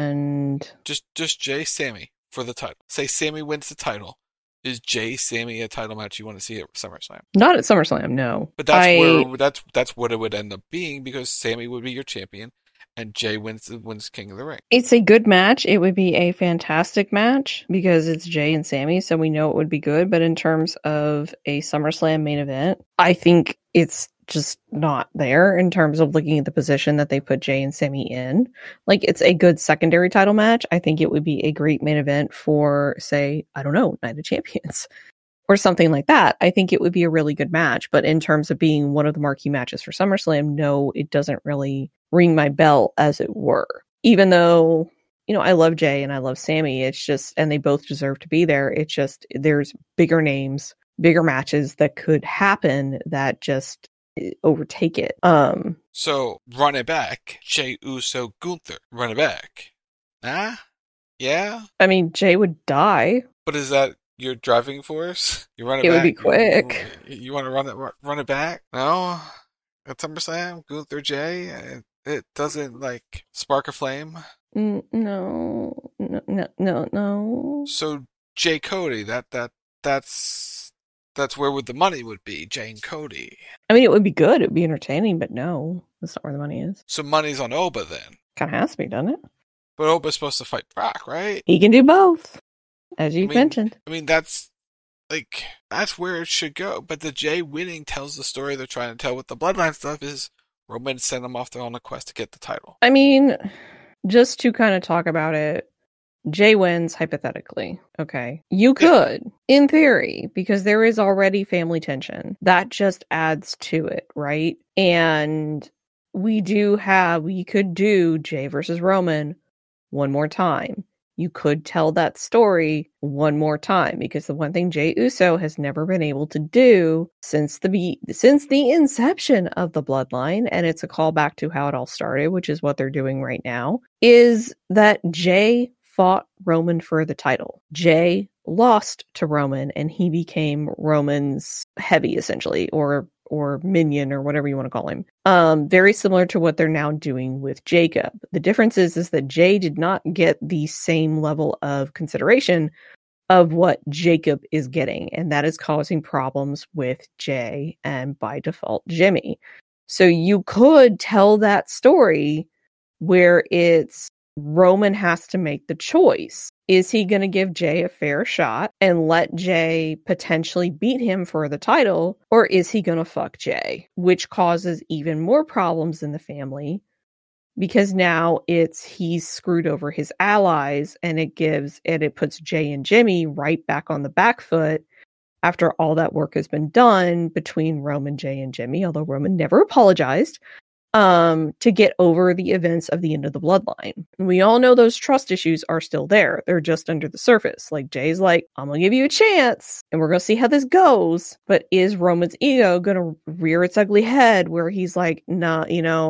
and just Jay, Sammy for the title. Say Sammy wins the title. Is Jay Sammy a title match you want to see at SummerSlam? Not at SummerSlam, no. But that's what it would end up being because Sammy would be your champion and Jay wins King of the Ring. It's a good match. It would be a fantastic match because it's Jay and Sammy, so we know it would be good. But in terms of a SummerSlam main event, I think it's just not there in terms of looking at the position that they put Jay and Sammy in. Like, it's a good secondary title match. I think it would be a great main event for, say, I don't know, Night of Champions or something like that. I think it would be a really good match. But in terms of being one of the marquee matches for SummerSlam, no, it doesn't really ring my bell, as it were. Even though, I love Jay and I love Sammy, it's just, and they both deserve to be there. It's just, there's bigger names, bigger matches that could happen that just overtake it. So run it back. Jay Uso, Gunther. Run it back. Yeah? I mean, Jay would die. But is that your driving force? You run it back? It would be quick. You want to run it back? No? At SummerSlam, Gunther, Jay? It doesn't, spark a flame? No. So Jay Cody, that's where the money would be, Jay and Cody. I mean, it would be good. It would be entertaining, but no, that's not where the money is. So money's on Oba then? Kind of has to be, doesn't it? But Oba's supposed to fight Brock, right? He can do both, as you mentioned. I mean, that's where it should go. But the Jay winning tells the story they're trying to tell with the Bloodline stuff is Roman sent him off there on a quest to get the title. I mean, just to kind of talk about it, Jay wins, hypothetically. Okay. You could, in theory, because there is already family tension. That just adds to it, right? And we could do Jay versus Roman one more time. You could tell that story one more time, because the one thing Jay Uso has never been able to do since the inception of the Bloodline, and it's a callback to how it all started, which is what they're doing right now, is that Jay fought Roman for the title. Jay lost to Roman and he became Roman's heavy, essentially, or minion, or whatever you want to call him. Very similar to what they're now doing with Jacob. The difference is that Jay did not get the same level of consideration of what Jacob is getting, and that is causing problems with Jay and by default Jimmy. So you could tell that story where it's Roman has to make the choice. Is he going to give Jay a fair shot and let Jay potentially beat him for the title? Or is he going to fuck Jay? Which causes even more problems in the family, because now he's screwed over his allies, and it puts Jay and Jimmy right back on the back foot after all that work has been done between Roman, Jay, and Jimmy, although Roman never apologized, to get over the events of the end of the bloodline. And we all know those trust issues are still there. They're just under the surface. Like, Jay's like, I'm going to give you a chance and we're going to see how this goes. But is Roman's ego going to rear its ugly head where he's like, nah,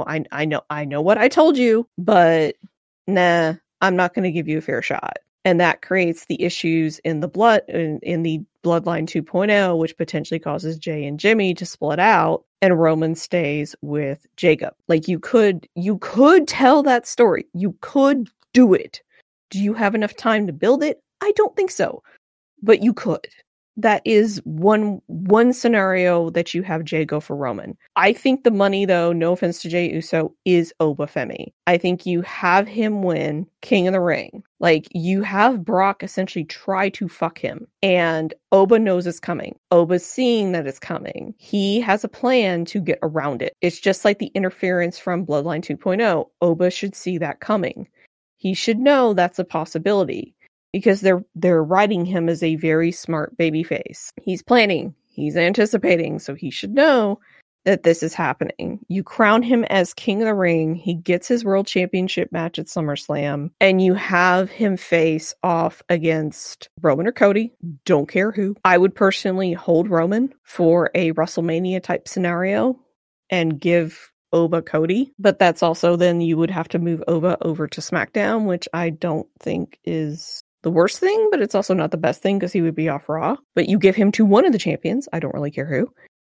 I know what I told you, but nah, I'm not going to give you a fair shot. And that creates the issues in the Bloodline 2.0, which potentially causes Jay and Jimmy to split out, and Roman stays with Jacob. Like, you could tell that story. You could do it. Do you have enough time to build it? I don't think so, but you could. That is one scenario that you have Jay go for Roman. I think the money, though, no offense to Jey Uso, is Oba Femi. I think you have him win King of the Ring. Like, you have Brock essentially try to fuck him. And Oba knows it's coming. Oba's seeing that it's coming. He has a plan to get around it. It's just like the interference from Bloodline 2.0. Oba should see that coming. He should know that's a possibility. Because they're writing him as a very smart babyface. He's planning, he's anticipating, so he should know that this is happening. You crown him as King of the Ring, he gets his World Championship match at SummerSlam, and you have him face off against Roman or Cody, don't care who. I would personally hold Roman for a WrestleMania type scenario and give Oba Cody, but that's also then you would have to move Oba over to SmackDown, which I don't think is the worst thing, but it's also not the best thing because he would be off Raw. But you give him to one of the champions, I don't really care who,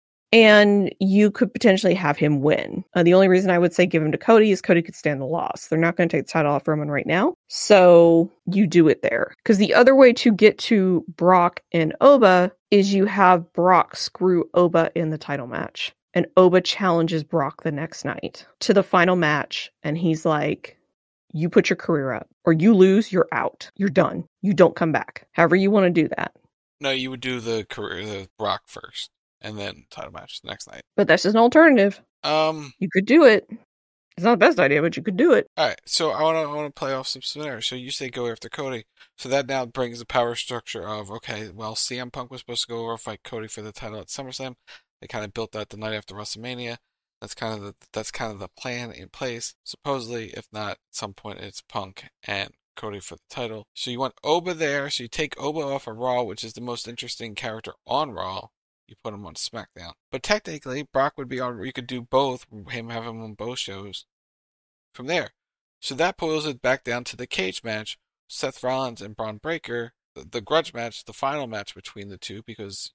and you could potentially have him win. The only reason I would say give him to Cody is Cody could stand the loss. They're not going to take the title off Roman right now, so you do it there. Because the other way to get to Brock and Oba is you have Brock screw Oba in the title match, and Oba challenges Brock the next night to the final match, and he's like, you put your career up, or you lose, you're out. You're done. You don't come back. However you want to do that. No, you would do the Brock first, and then title match the next night. But that's just an alternative. You could do it. It's not the best idea, but you could do it. All right, so I want to play off some scenarios. So you say go after Cody. So that now brings the power structure of, okay, well, CM Punk was supposed to go over and fight Cody for the title at SummerSlam. They kind of built that the night after WrestleMania. That's kind of the plan in place. Supposedly, if not, at some point it's Punk and Cody for the title. So you want Oba there. So you take Oba off of Raw, which is the most interesting character on Raw. You put him on SmackDown. But technically, Brock would be on. You could do both. Have him on both shows. From there, so that boils it back down to the cage match: Seth Rollins and Braun Breaker. The grudge match, the final match between the two, because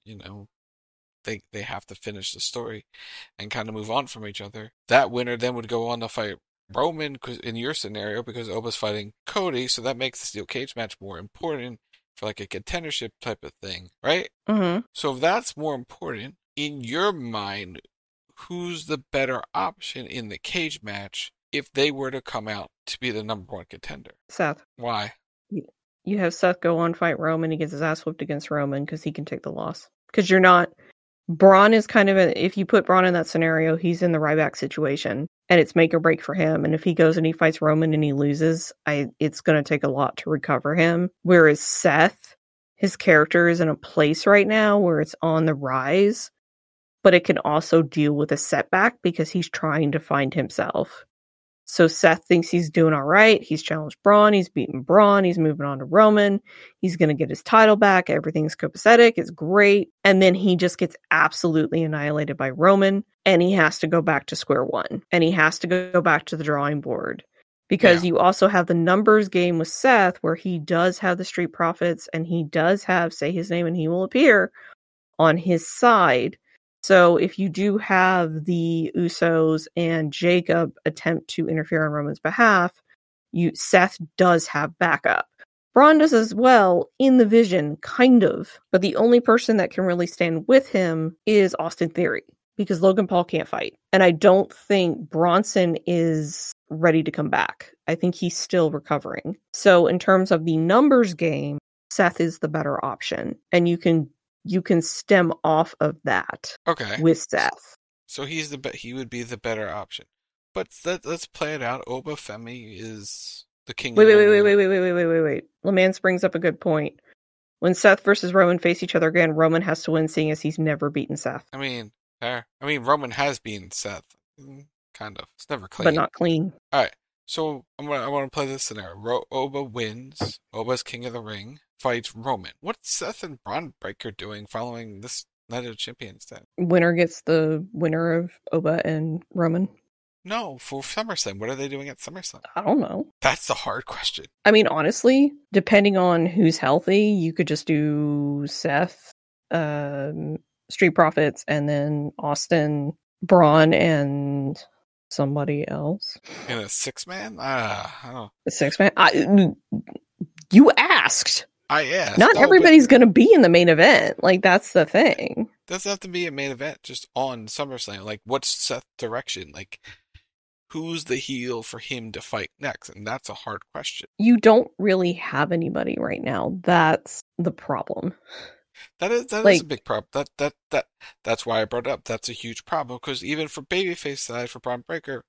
they have to finish the story and kind of move on from each other. That winner then would go on to fight Roman, in your scenario, because Oba's fighting Cody, so that makes the steel cage match more important for like a contendership type of thing, right? Mm-hmm. So if that's more important, in your mind, who's the better option in the cage match if they were to come out to be the number one contender? Seth. Why? You have Seth go on, fight Roman, he gets his ass whooped against Roman because he can take the loss. Because you're not... Braun is kind of if you put Braun in that scenario, he's in the Ryback situation, and it's make or break for him. And if he goes and he fights Roman and he loses, it's going to take a lot to recover him. Whereas Seth, his character is in a place right now where it's on the rise, but it can also deal with a setback because he's trying to find himself. So Seth thinks he's doing all right. He's challenged Braun. He's beaten Braun. He's moving on to Roman. He's going to get his title back. Everything's copacetic. It's great. And then he just gets absolutely annihilated by Roman. And he has to go back to square one. And he has to go back to the drawing board. Because you also have the numbers game with Seth where he does have the Street Profits. And he does have Say His Name and He Will Appear on his side. So if you do have the Usos and Jacob attempt to interfere on Roman's behalf, Seth does have backup. Braun does as well in the Vision, kind of. But the only person that can really stand with him is Austin Theory, because Logan Paul can't fight. And I don't think Bronson is ready to come back. I think he's still recovering. So in terms of the numbers game, Seth is the better option. And you can stem off of that. Okay. With Seth. So he would be the better option. But let's play it out. Oba Femi is the king. Wait. LeMans brings up a good point. When Seth versus Roman face each other again, Roman has to win, seeing as he's never beaten Seth. I mean, fair. I mean, Roman has beaten Seth. Kind of. It's never clean. But not clean. Alright, so I want to play this scenario. Oba wins. Oba's king of the ring. Fights Roman. What's Seth and Braun Breaker doing following this Night of Champions then? Winner gets the winner of Oba and Roman. No, for SummerSlam. What are they doing at SummerSlam? I don't know. That's the hard question. I mean, honestly, depending on who's healthy, you could just do Seth, Street Profits, and then Austin, Braun, and somebody else. In a 6-man? I don't know. A 6-man? You asked. I asked. Not everybody's going to be in the main event. Like, that's the thing. Doesn't have to be a main event, just on SummerSlam. Like, what's Seth's direction? Like, who's the heel for him to fight next? And that's a hard question. You don't really have anybody right now. That's the problem. That is a big problem. That's why I brought it up. That's a huge problem, because even for babyface side, for Braun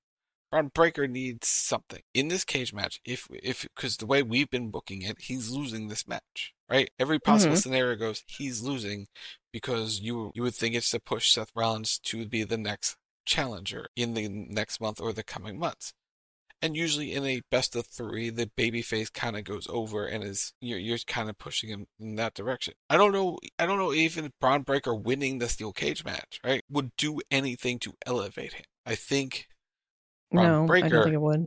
Breaker needs something in this cage match. If because the way we've been booking it, he's losing this match, right? Every possible scenario goes, he's losing, because you would think it's to push Seth Rollins to be the next challenger in the next month or the coming months. And usually in a best of 3, the babyface kind of goes over and you're kind of pushing him in that direction. I don't know even Braun Breaker winning the steel cage match, right, would do anything to elevate him. I think Braun Breaker, I don't think it would.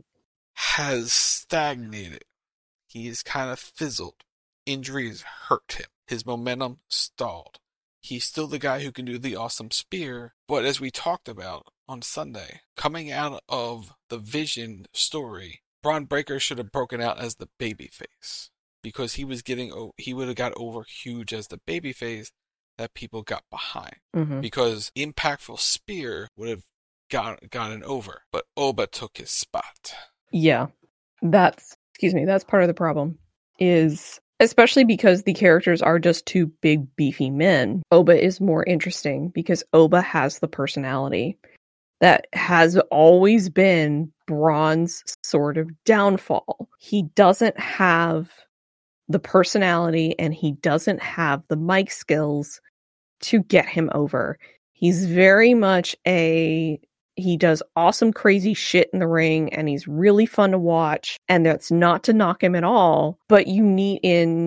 Has stagnated. He is kind of fizzled. Injuries hurt him. His momentum stalled. He's still the guy who can do the awesome spear, but as we talked about on Sunday, coming out of the Vision story, Braun Breaker should have broken out as the babyface, because he would have got over huge as the babyface that people got behind, because impactful spear would have gotten over, but Oba took his spot. Yeah, that's part of the problem, is especially because the characters are just two big beefy men. Oba is more interesting because Oba has the personality that has always been Braun's sort of downfall. He doesn't have the personality and he doesn't have the mic skills to get him over. He's very much he does awesome, crazy shit in the ring, and he's really fun to watch, and that's not to knock him at all, but you need,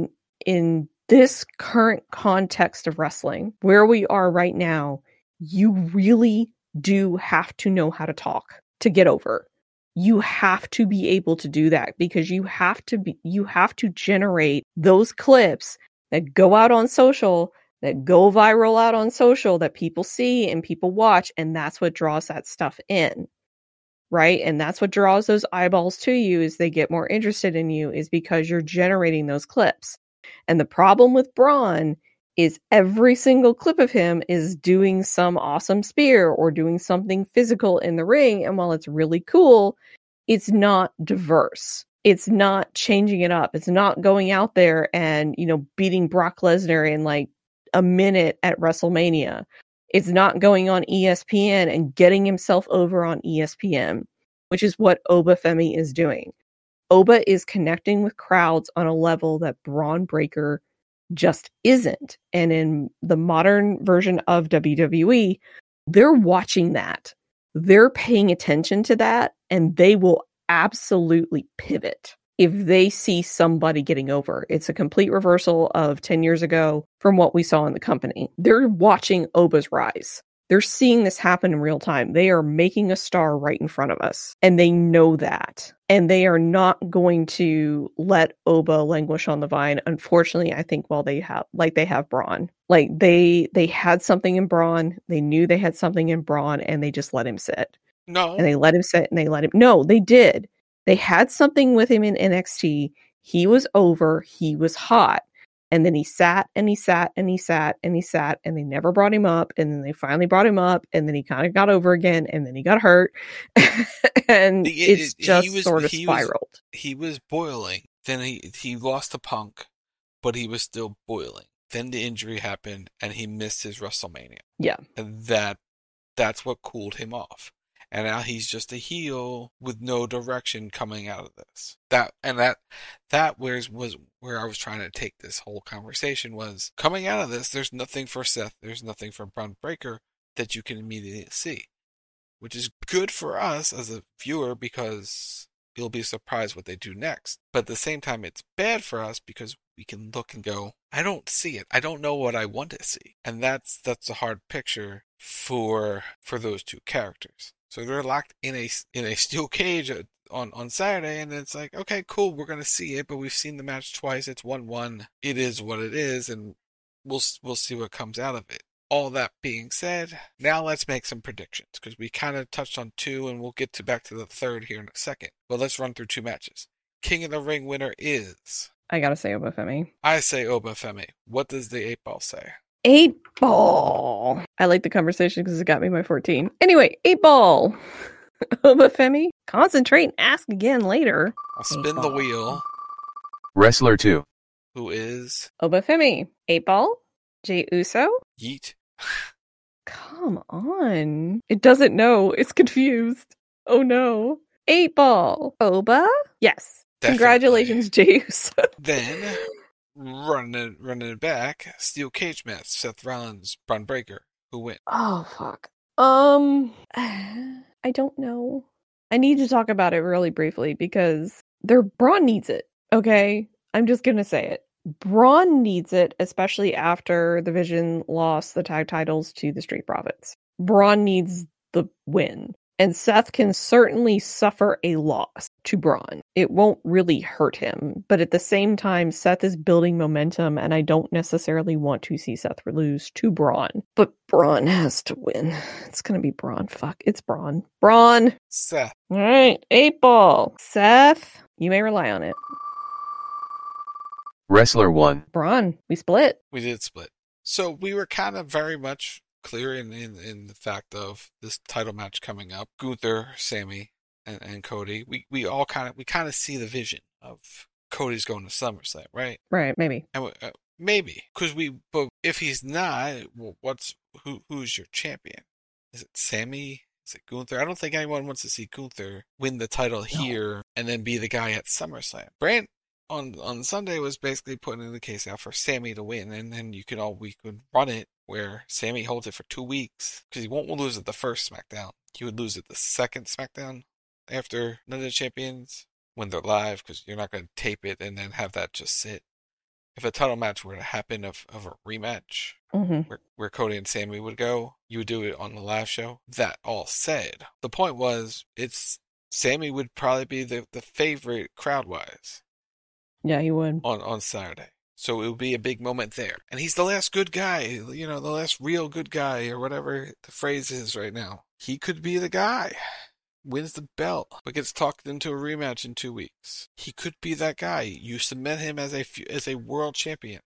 in this current context of wrestling, where we are right now, you really do have to know how to talk to get over. You have to be able to do that, because you have to generate those clips that go out on social, that go viral out on social, that people see and people watch, and that's what draws that stuff in, right? And that's what draws those eyeballs to you, is they get more interested in you, is because you're generating those clips. And the problem with Braun is every single clip of him is doing some awesome spear or doing something physical in the ring, and while it's really cool, it's not diverse. It's not changing it up. It's not going out there and, beating Brock Lesnar in like a minute at WrestleMania. It's not going on ESPN and getting himself over on ESPN, which is what Oba Femi is doing. Oba is connecting with crowds on a level that Braun Breaker just isn't. And in the modern version of WWE, they're watching that. They're paying attention to that, and they will absolutely pivot if they see somebody getting over. It's a complete reversal of 10 years ago from what we saw in the company. They're watching Oba's rise. They're seeing this happen in real time. They are making a star right in front of us, and they know that. And they are not going to let Oba languish on the vine. Unfortunately, I think they have Braun. Like they had something in Braun. They knew they had something in Braun, and they just let him sit. No. And they let him sit, and they let him. No, they did. They had something with him in NXT. He was over. He was hot. And then he sat and he sat and he sat and he sat, and they never brought him up. And then they finally brought him up, and then he kind of got over again, and then he got hurt. And it's just sort of spiraled. He was boiling. Then he lost to Punk, but he was still boiling. Then the injury happened, and he missed his WrestleMania. Yeah. And that's what cooled him off. And now he's just a heel with no direction coming out of this. That was where I was trying to take this whole conversation was coming out of this, there's nothing for Seth, there's nothing for Bron Breakker that you can immediately see. Which is good for us as a viewer because you'll be surprised what they do next. But at the same time, it's bad for us because we can look and go, I don't see it. I don't know what I want to see. And that's a hard picture for those two characters. So they're locked in a steel cage on Saturday, and it's like, okay, cool, we're going to see it, but we've seen the match twice. It's 1-1. It is what it is, and we'll see what comes out of it. All that being said, now let's make some predictions, because we kind of touched on two, and we'll get back to the third here in a second. But let's run through two matches. King of the Ring winner is... I gotta say Obafemi. I say Obafemi. What does the 8-Ball say? 8-Ball. I like the conversation because it got me my 14. Anyway, 8-Ball. Obafemi. Concentrate and ask again later. I'll spin the wheel. Wrestler 2. Who is? Obafemi. 8-Ball. Jey Uso. Yeet. Come on. It doesn't know. It's confused. Oh no. 8-Ball. Oba? Yes. Definitely. Congratulations, Jey Uso. Then, running it back, steel cage match, Seth Rollins, Bron Breakker. Who win? Oh, fuck. I don't know. I need to talk about it really briefly because Braun needs it, okay? I'm just gonna say it. Braun needs it, especially after the Vision lost the tag titles to the Street Profits. Braun needs the win. And Seth can certainly suffer a loss to Braun. It won't really hurt him. But at the same time, Seth is building momentum, and I don't necessarily want to see Seth lose to Braun. But Braun has to win. It's going to be Braun. Fuck, it's Braun. Braun! Seth. All right, 8-Ball. Seth, you may rely on it. Wrestler 1. Braun. We split. We did split. So we were kind of very much clear in the fact of this title match coming up. Gunther, Sammy, and Cody. We kind of see the vision of Cody's going to SummerSlam, right? Right, maybe. And maybe because but if he's not, well, who's your champion? Is it Sammy? Is it Gunther? I don't think anyone wants to see Gunther win the title here and then be the guy at SummerSlam. Brand on Sunday was basically putting the case out for Sammy to win, and then we could run it where Sammy holds it for 2 weeks because he won't lose at the first SmackDown. He would lose at the second SmackDown after Night of the Champions when they're live because you're not going to tape it and then have that just sit. If a title match were to happen of a rematch where Cody and Sammy would go, you would do it on the live show. That all said, the point was Sammy would probably be the favorite crowd-wise. Yeah, he would. On Saturday. So it would be a big moment there. And he's the last good guy, the last real good guy, or whatever the phrase is right now. He could be the guy. Wins the belt, but gets talked into a rematch in 2 weeks. He could be that guy. You submit him as a world champion.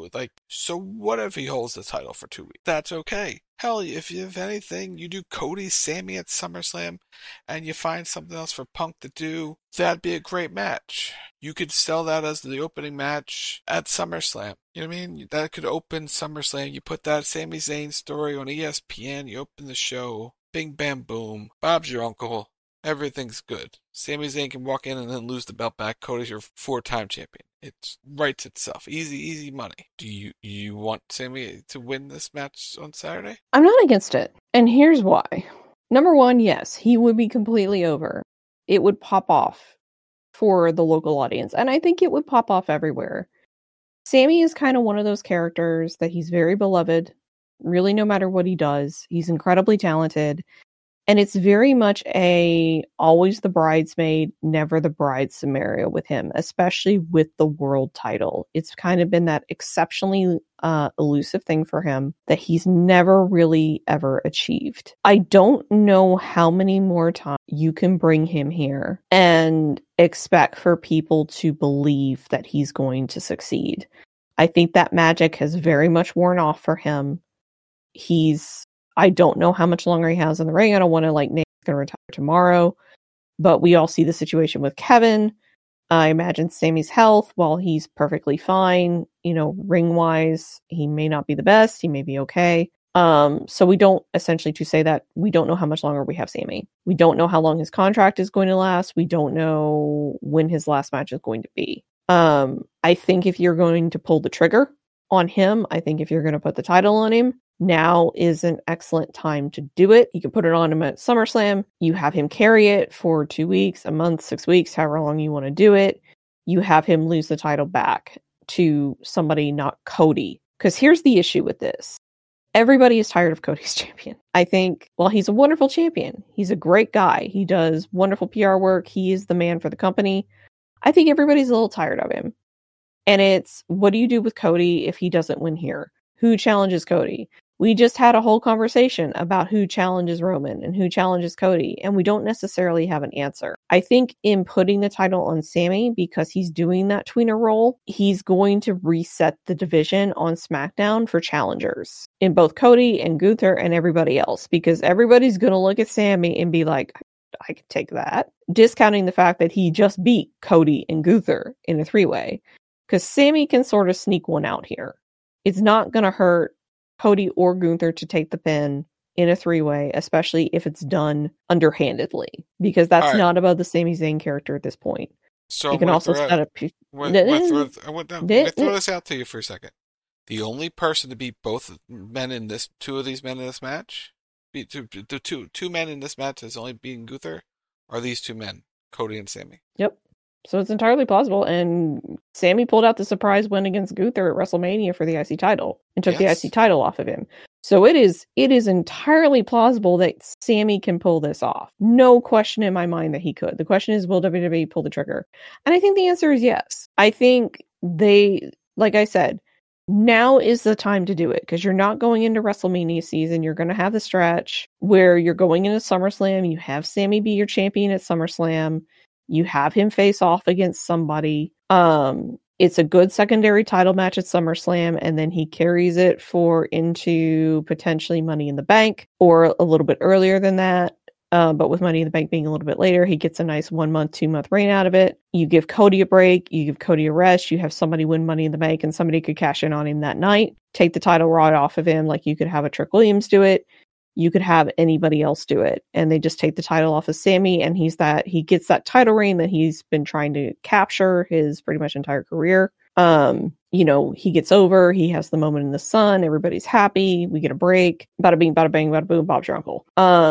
So what if he holds the title for 2 weeks? That's okay. Hell, if anything, you do Cody, Sammy at SummerSlam, and you find something else for Punk to do, that'd be a great match. You could sell that as the opening match at SummerSlam. You know what I mean? That could open SummerSlam. You put that Sami Zayn story on ESPN, you open the show, bing, bam, boom. Bob's your uncle. Everything's good. Sami Zayn can walk in and then lose the belt back. Cody's your 4-time champion. It writes itself. Easy money. Do you want Sami to win this match on Saturday? I'm not against it. And here's why. Number one, yes, he would be completely over. It would pop off for the local audience. And I think it would pop off everywhere. Sami is kind of one of those characters that he's very beloved. Really, no matter what he does, he's incredibly talented. And it's very much always the bridesmaid, never the bride scenario with him, especially with the world title. It's kind of been that exceptionally elusive thing for him that he's never really ever achieved. I don't know how many more times you can bring him here and expect for people to believe that he's going to succeed. I think that magic has very much worn off for him. I don't know how much longer he has in the ring. I don't want to name he's going to retire tomorrow, but we all see the situation with Kevin. I imagine Sami's health, while he's perfectly fine, ring wise, he may not be the best. He may be okay. So we don't, essentially to say that, we don't know how much longer we have Sami. We don't know how long his contract is going to last. We don't know when his last match is going to be. I think if you're going to pull the trigger on him, I think if you're going to put the title on him, now is an excellent time to do it. You can put it on him at SummerSlam. You have him carry it for 2 weeks, a month, 6 weeks, however long you want to do it. You have him lose the title back to somebody, not Cody. Because here's the issue with this. Everybody is tired of Cody's champion. I think, well, he's a wonderful champion. He's a great guy. He does wonderful PR work. He is the man for the company. I think everybody's a little tired of him. And it's, what do you do with Cody if he doesn't win here? Who challenges Cody? We just had a whole conversation about who challenges Roman and who challenges Cody, and we don't necessarily have an answer. I think in putting the title on Sami, because he's doing that tweener role, he's going to reset the division on SmackDown for challengers in both Cody and Gunther and everybody else, because everybody's going to look at Sami and be like, I could take that. Discounting the fact that he just beat Cody and Gunther in a 3-way, because Sami can sort of sneak one out here. It's not going to hurt Cody or Gunther to take the pin in a 3-way, especially if it's done underhandedly, because that's not about the Sami Zayn character at this point. So you can also set up. I want to throw this out to you for a second. The only person to beat both men in this, two of these men in this match, two men in this match has only beaten Gunther, are these two men, Cody and Sami. Yep. So it's entirely plausible, and Sami pulled out the surprise win against Gunther at WrestleMania for the IC title and took the IC title off of him. So it is entirely plausible that Sami can pull this off. No question in my mind that he could. The question is, will WWE pull the trigger? And I think the answer is yes. I think they, like I said, now is the time to do it, because you're not going into WrestleMania season. You're going to have the stretch where you're going into SummerSlam. You have Sami be your champion at SummerSlam. You have him face off against somebody. It's a good secondary title match at SummerSlam, and then he carries it into potentially Money in the Bank, or a little bit earlier than that. But with Money in the Bank being a little bit later, he gets a nice 1 month, 2 month reign out of it. You give Cody a break. You give Cody a rest. You have somebody win Money in the Bank, and somebody could cash in on him that night. Take the title right off of him. Like, you could have a Trick Williams do it. You could have anybody else do it, and they just take the title off of Sami, and he gets that title reign that he's been trying to capture his pretty much entire career. He gets over, he has the moment in the sun, everybody's happy, we get a break, bada bing, bada bang, bada boom, Bob's your uncle.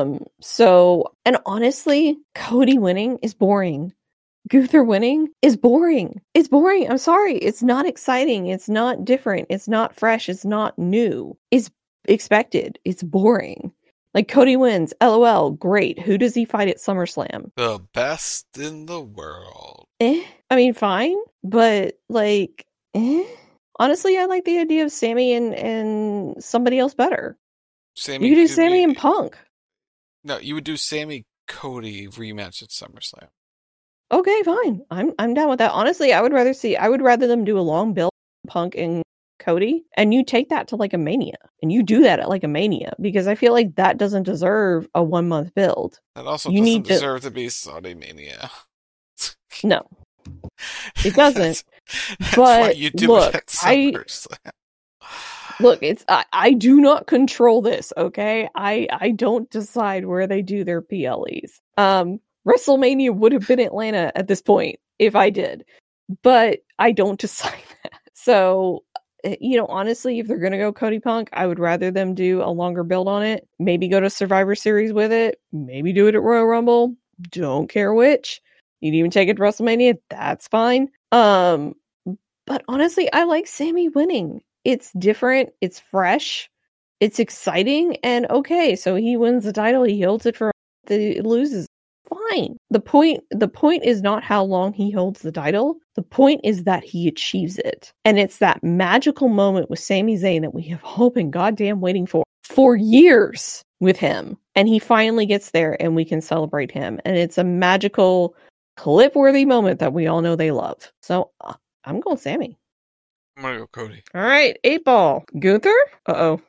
And honestly, Cody winning is boring. Gunther winning is boring. It's boring. I'm sorry. It's not exciting. It's not different. It's not fresh. It's not new. It's expected. It's boring. Like, Cody wins, LOL, great. Who does he fight at SummerSlam? The best in the world. I mean, fine, but honestly, I like the idea of Sami and somebody else better. You could do Sami and Punk. No, you would do Sami Cody rematch at SummerSlam. Okay, fine. I'm down with that. Honestly, I would rather them do a long build, Punk and Cody, and you take that to like a Mania, and you do that at like a Mania, because I feel like that doesn't deserve a 1 month build. That also doesn't deserve to be Saudi Mania. No, it doesn't. That's but why you do look, it at SummerSlam. I do not control this. Okay, I don't decide where they do their PLEs. WrestleMania would have been Atlanta at this point if I did, but I don't decide that. So, honestly, if they're going to go Cody Punk, I would rather them do a longer build on it. Maybe go to Survivor Series with it. Maybe do it at Royal Rumble. Don't care which. You'd even take it to WrestleMania. That's fine. But honestly, I like Sami winning. It's different. It's fresh. It's exciting. And okay, so he wins the title. He holds it for he loses. Fine. The point is not how long he holds the title. The point is that he achieves it. And it's that magical moment with Sami Zayn that we have all been goddamn waiting for years with him. And he finally gets there, and we can celebrate him. And it's a magical, clip-worthy moment that we all know they love. So I'm going Sami. I'm going to go Cody. All right, 8-ball. Gunther? Uh-oh.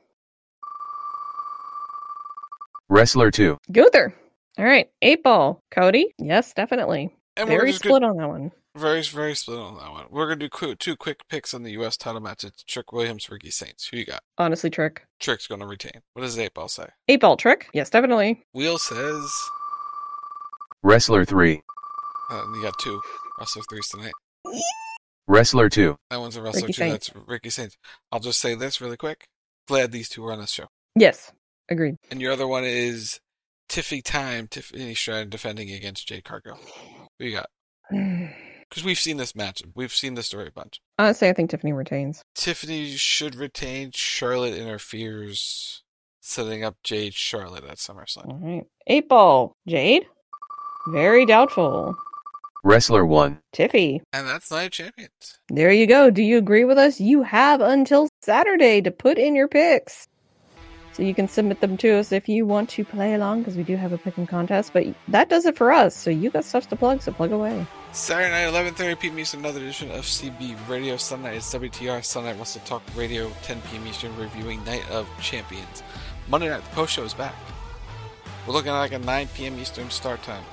Wrestler 2. Gunther. All right, 8-ball. Cody? Yes, definitely. And Very split on that one. Very, very split on that one. We're going to do two quick picks on the U.S. title match. It's Trick Williams, Ricky Saints. Who you got? Honestly, Trick. Trick's going to retain. What does 8 Ball say? 8 Ball, Trick? Yes, definitely. Wheel says... Wrestler 3. You got 2 Wrestler 3s tonight. Wrestler 2. That one's a Wrestler Ricky 2. Saints. That's Ricky Saints. I'll just say this really quick. Glad these two were on this show. Yes, agreed. And your other one is Tiffany Stratton defending against Jade Cargill. Who you got? Because we've seen this match. We've seen this story a bunch. Honestly, I think Tiffany retains. Tiffany should retain. Charlotte interferes, setting up Jade Charlotte at SummerSlam. All right. 8 Ball, Jade? Very doubtful. Wrestler 1. Tiffy. And that's Night of Champions. There you go. Do you agree with us? You have until Saturday to put in your picks. So you can submit them to us if you want to play along, because we do have a picking contest. But that does it for us. So you got stuff to plug, so plug away. Saturday night, 11:30 p.m. Eastern, another edition of CB Radio. Sunday night is WTR. Sunday night, Wrestle Talk Radio, 10 p.m. Eastern, reviewing Night of Champions. Monday night, the post show is back. We're looking at like a 9 p.m. Eastern start time.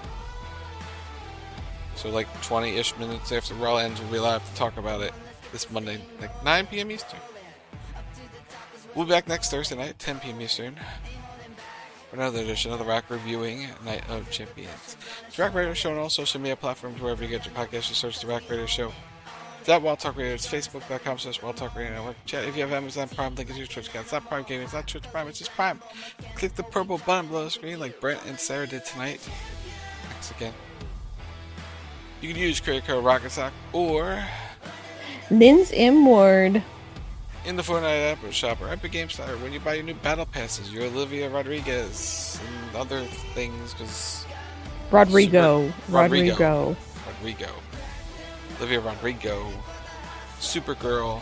So like 20-ish minutes after Raw ends, we'll be allowed to talk about it this Monday, like 9 p.m. Eastern. We'll be back next Thursday night, 10 p.m. Eastern, for another edition of The Rack, reviewing Night of Champions. It's The Rack Radio Show on all social media platforms, wherever you get your podcast, you search The Rack Radio Show. It's at Wild Talk Radio. It's Facebook.com/Wild Talk Radio Network. Chat if you have Amazon Prime, link is your Twitch account. It's not Prime Gaming, it's not Twitch Prime, it's just Prime. Click the purple button below the screen like Brent and Sarah did tonight. Thanks again. You can use credit code RocketSock or Lynn's M. Ward. In the Fortnite app or shop or Epic Games Store, when you buy your new battle passes, you're Olivia Rodriguez and other things, because Rodrigo. Olivia Rodrigo, Supergirl,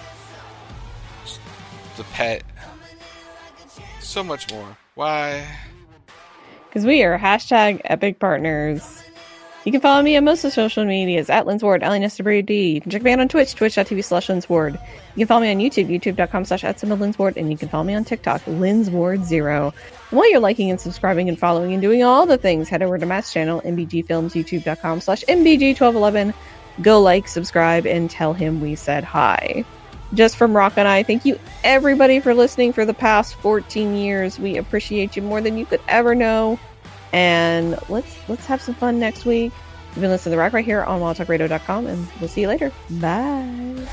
the pet, so much more. Why? Because we are #Epic Partners. You can follow me on most of the social medias at Lynn's Ward, LNSWD. You can check me out on Twitch, twitch.tv/Lynn's Ward. You can follow me on YouTube, youtube.com/@Lynn's Ward, and you can follow me on TikTok, Lynn's Ward 0. And while you're liking and subscribing and following and doing all the things, head over to Matt's channel, MBG Films, youtube.com/MBG1211. Go like, subscribe, and tell him we said hi. Just from Rock and I, thank you everybody for listening for the past 14 years. We appreciate you more than you could ever know. And let's have some fun next week. You've been listening to The Rack right here on WildTalkRadio.com, and we'll see you later. Bye.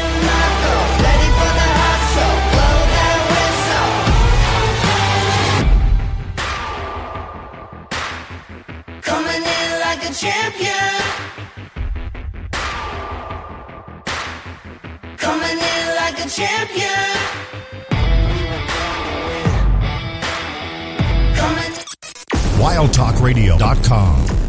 Coming in like a champion. Coming in like a champion. WildTalkRadio.com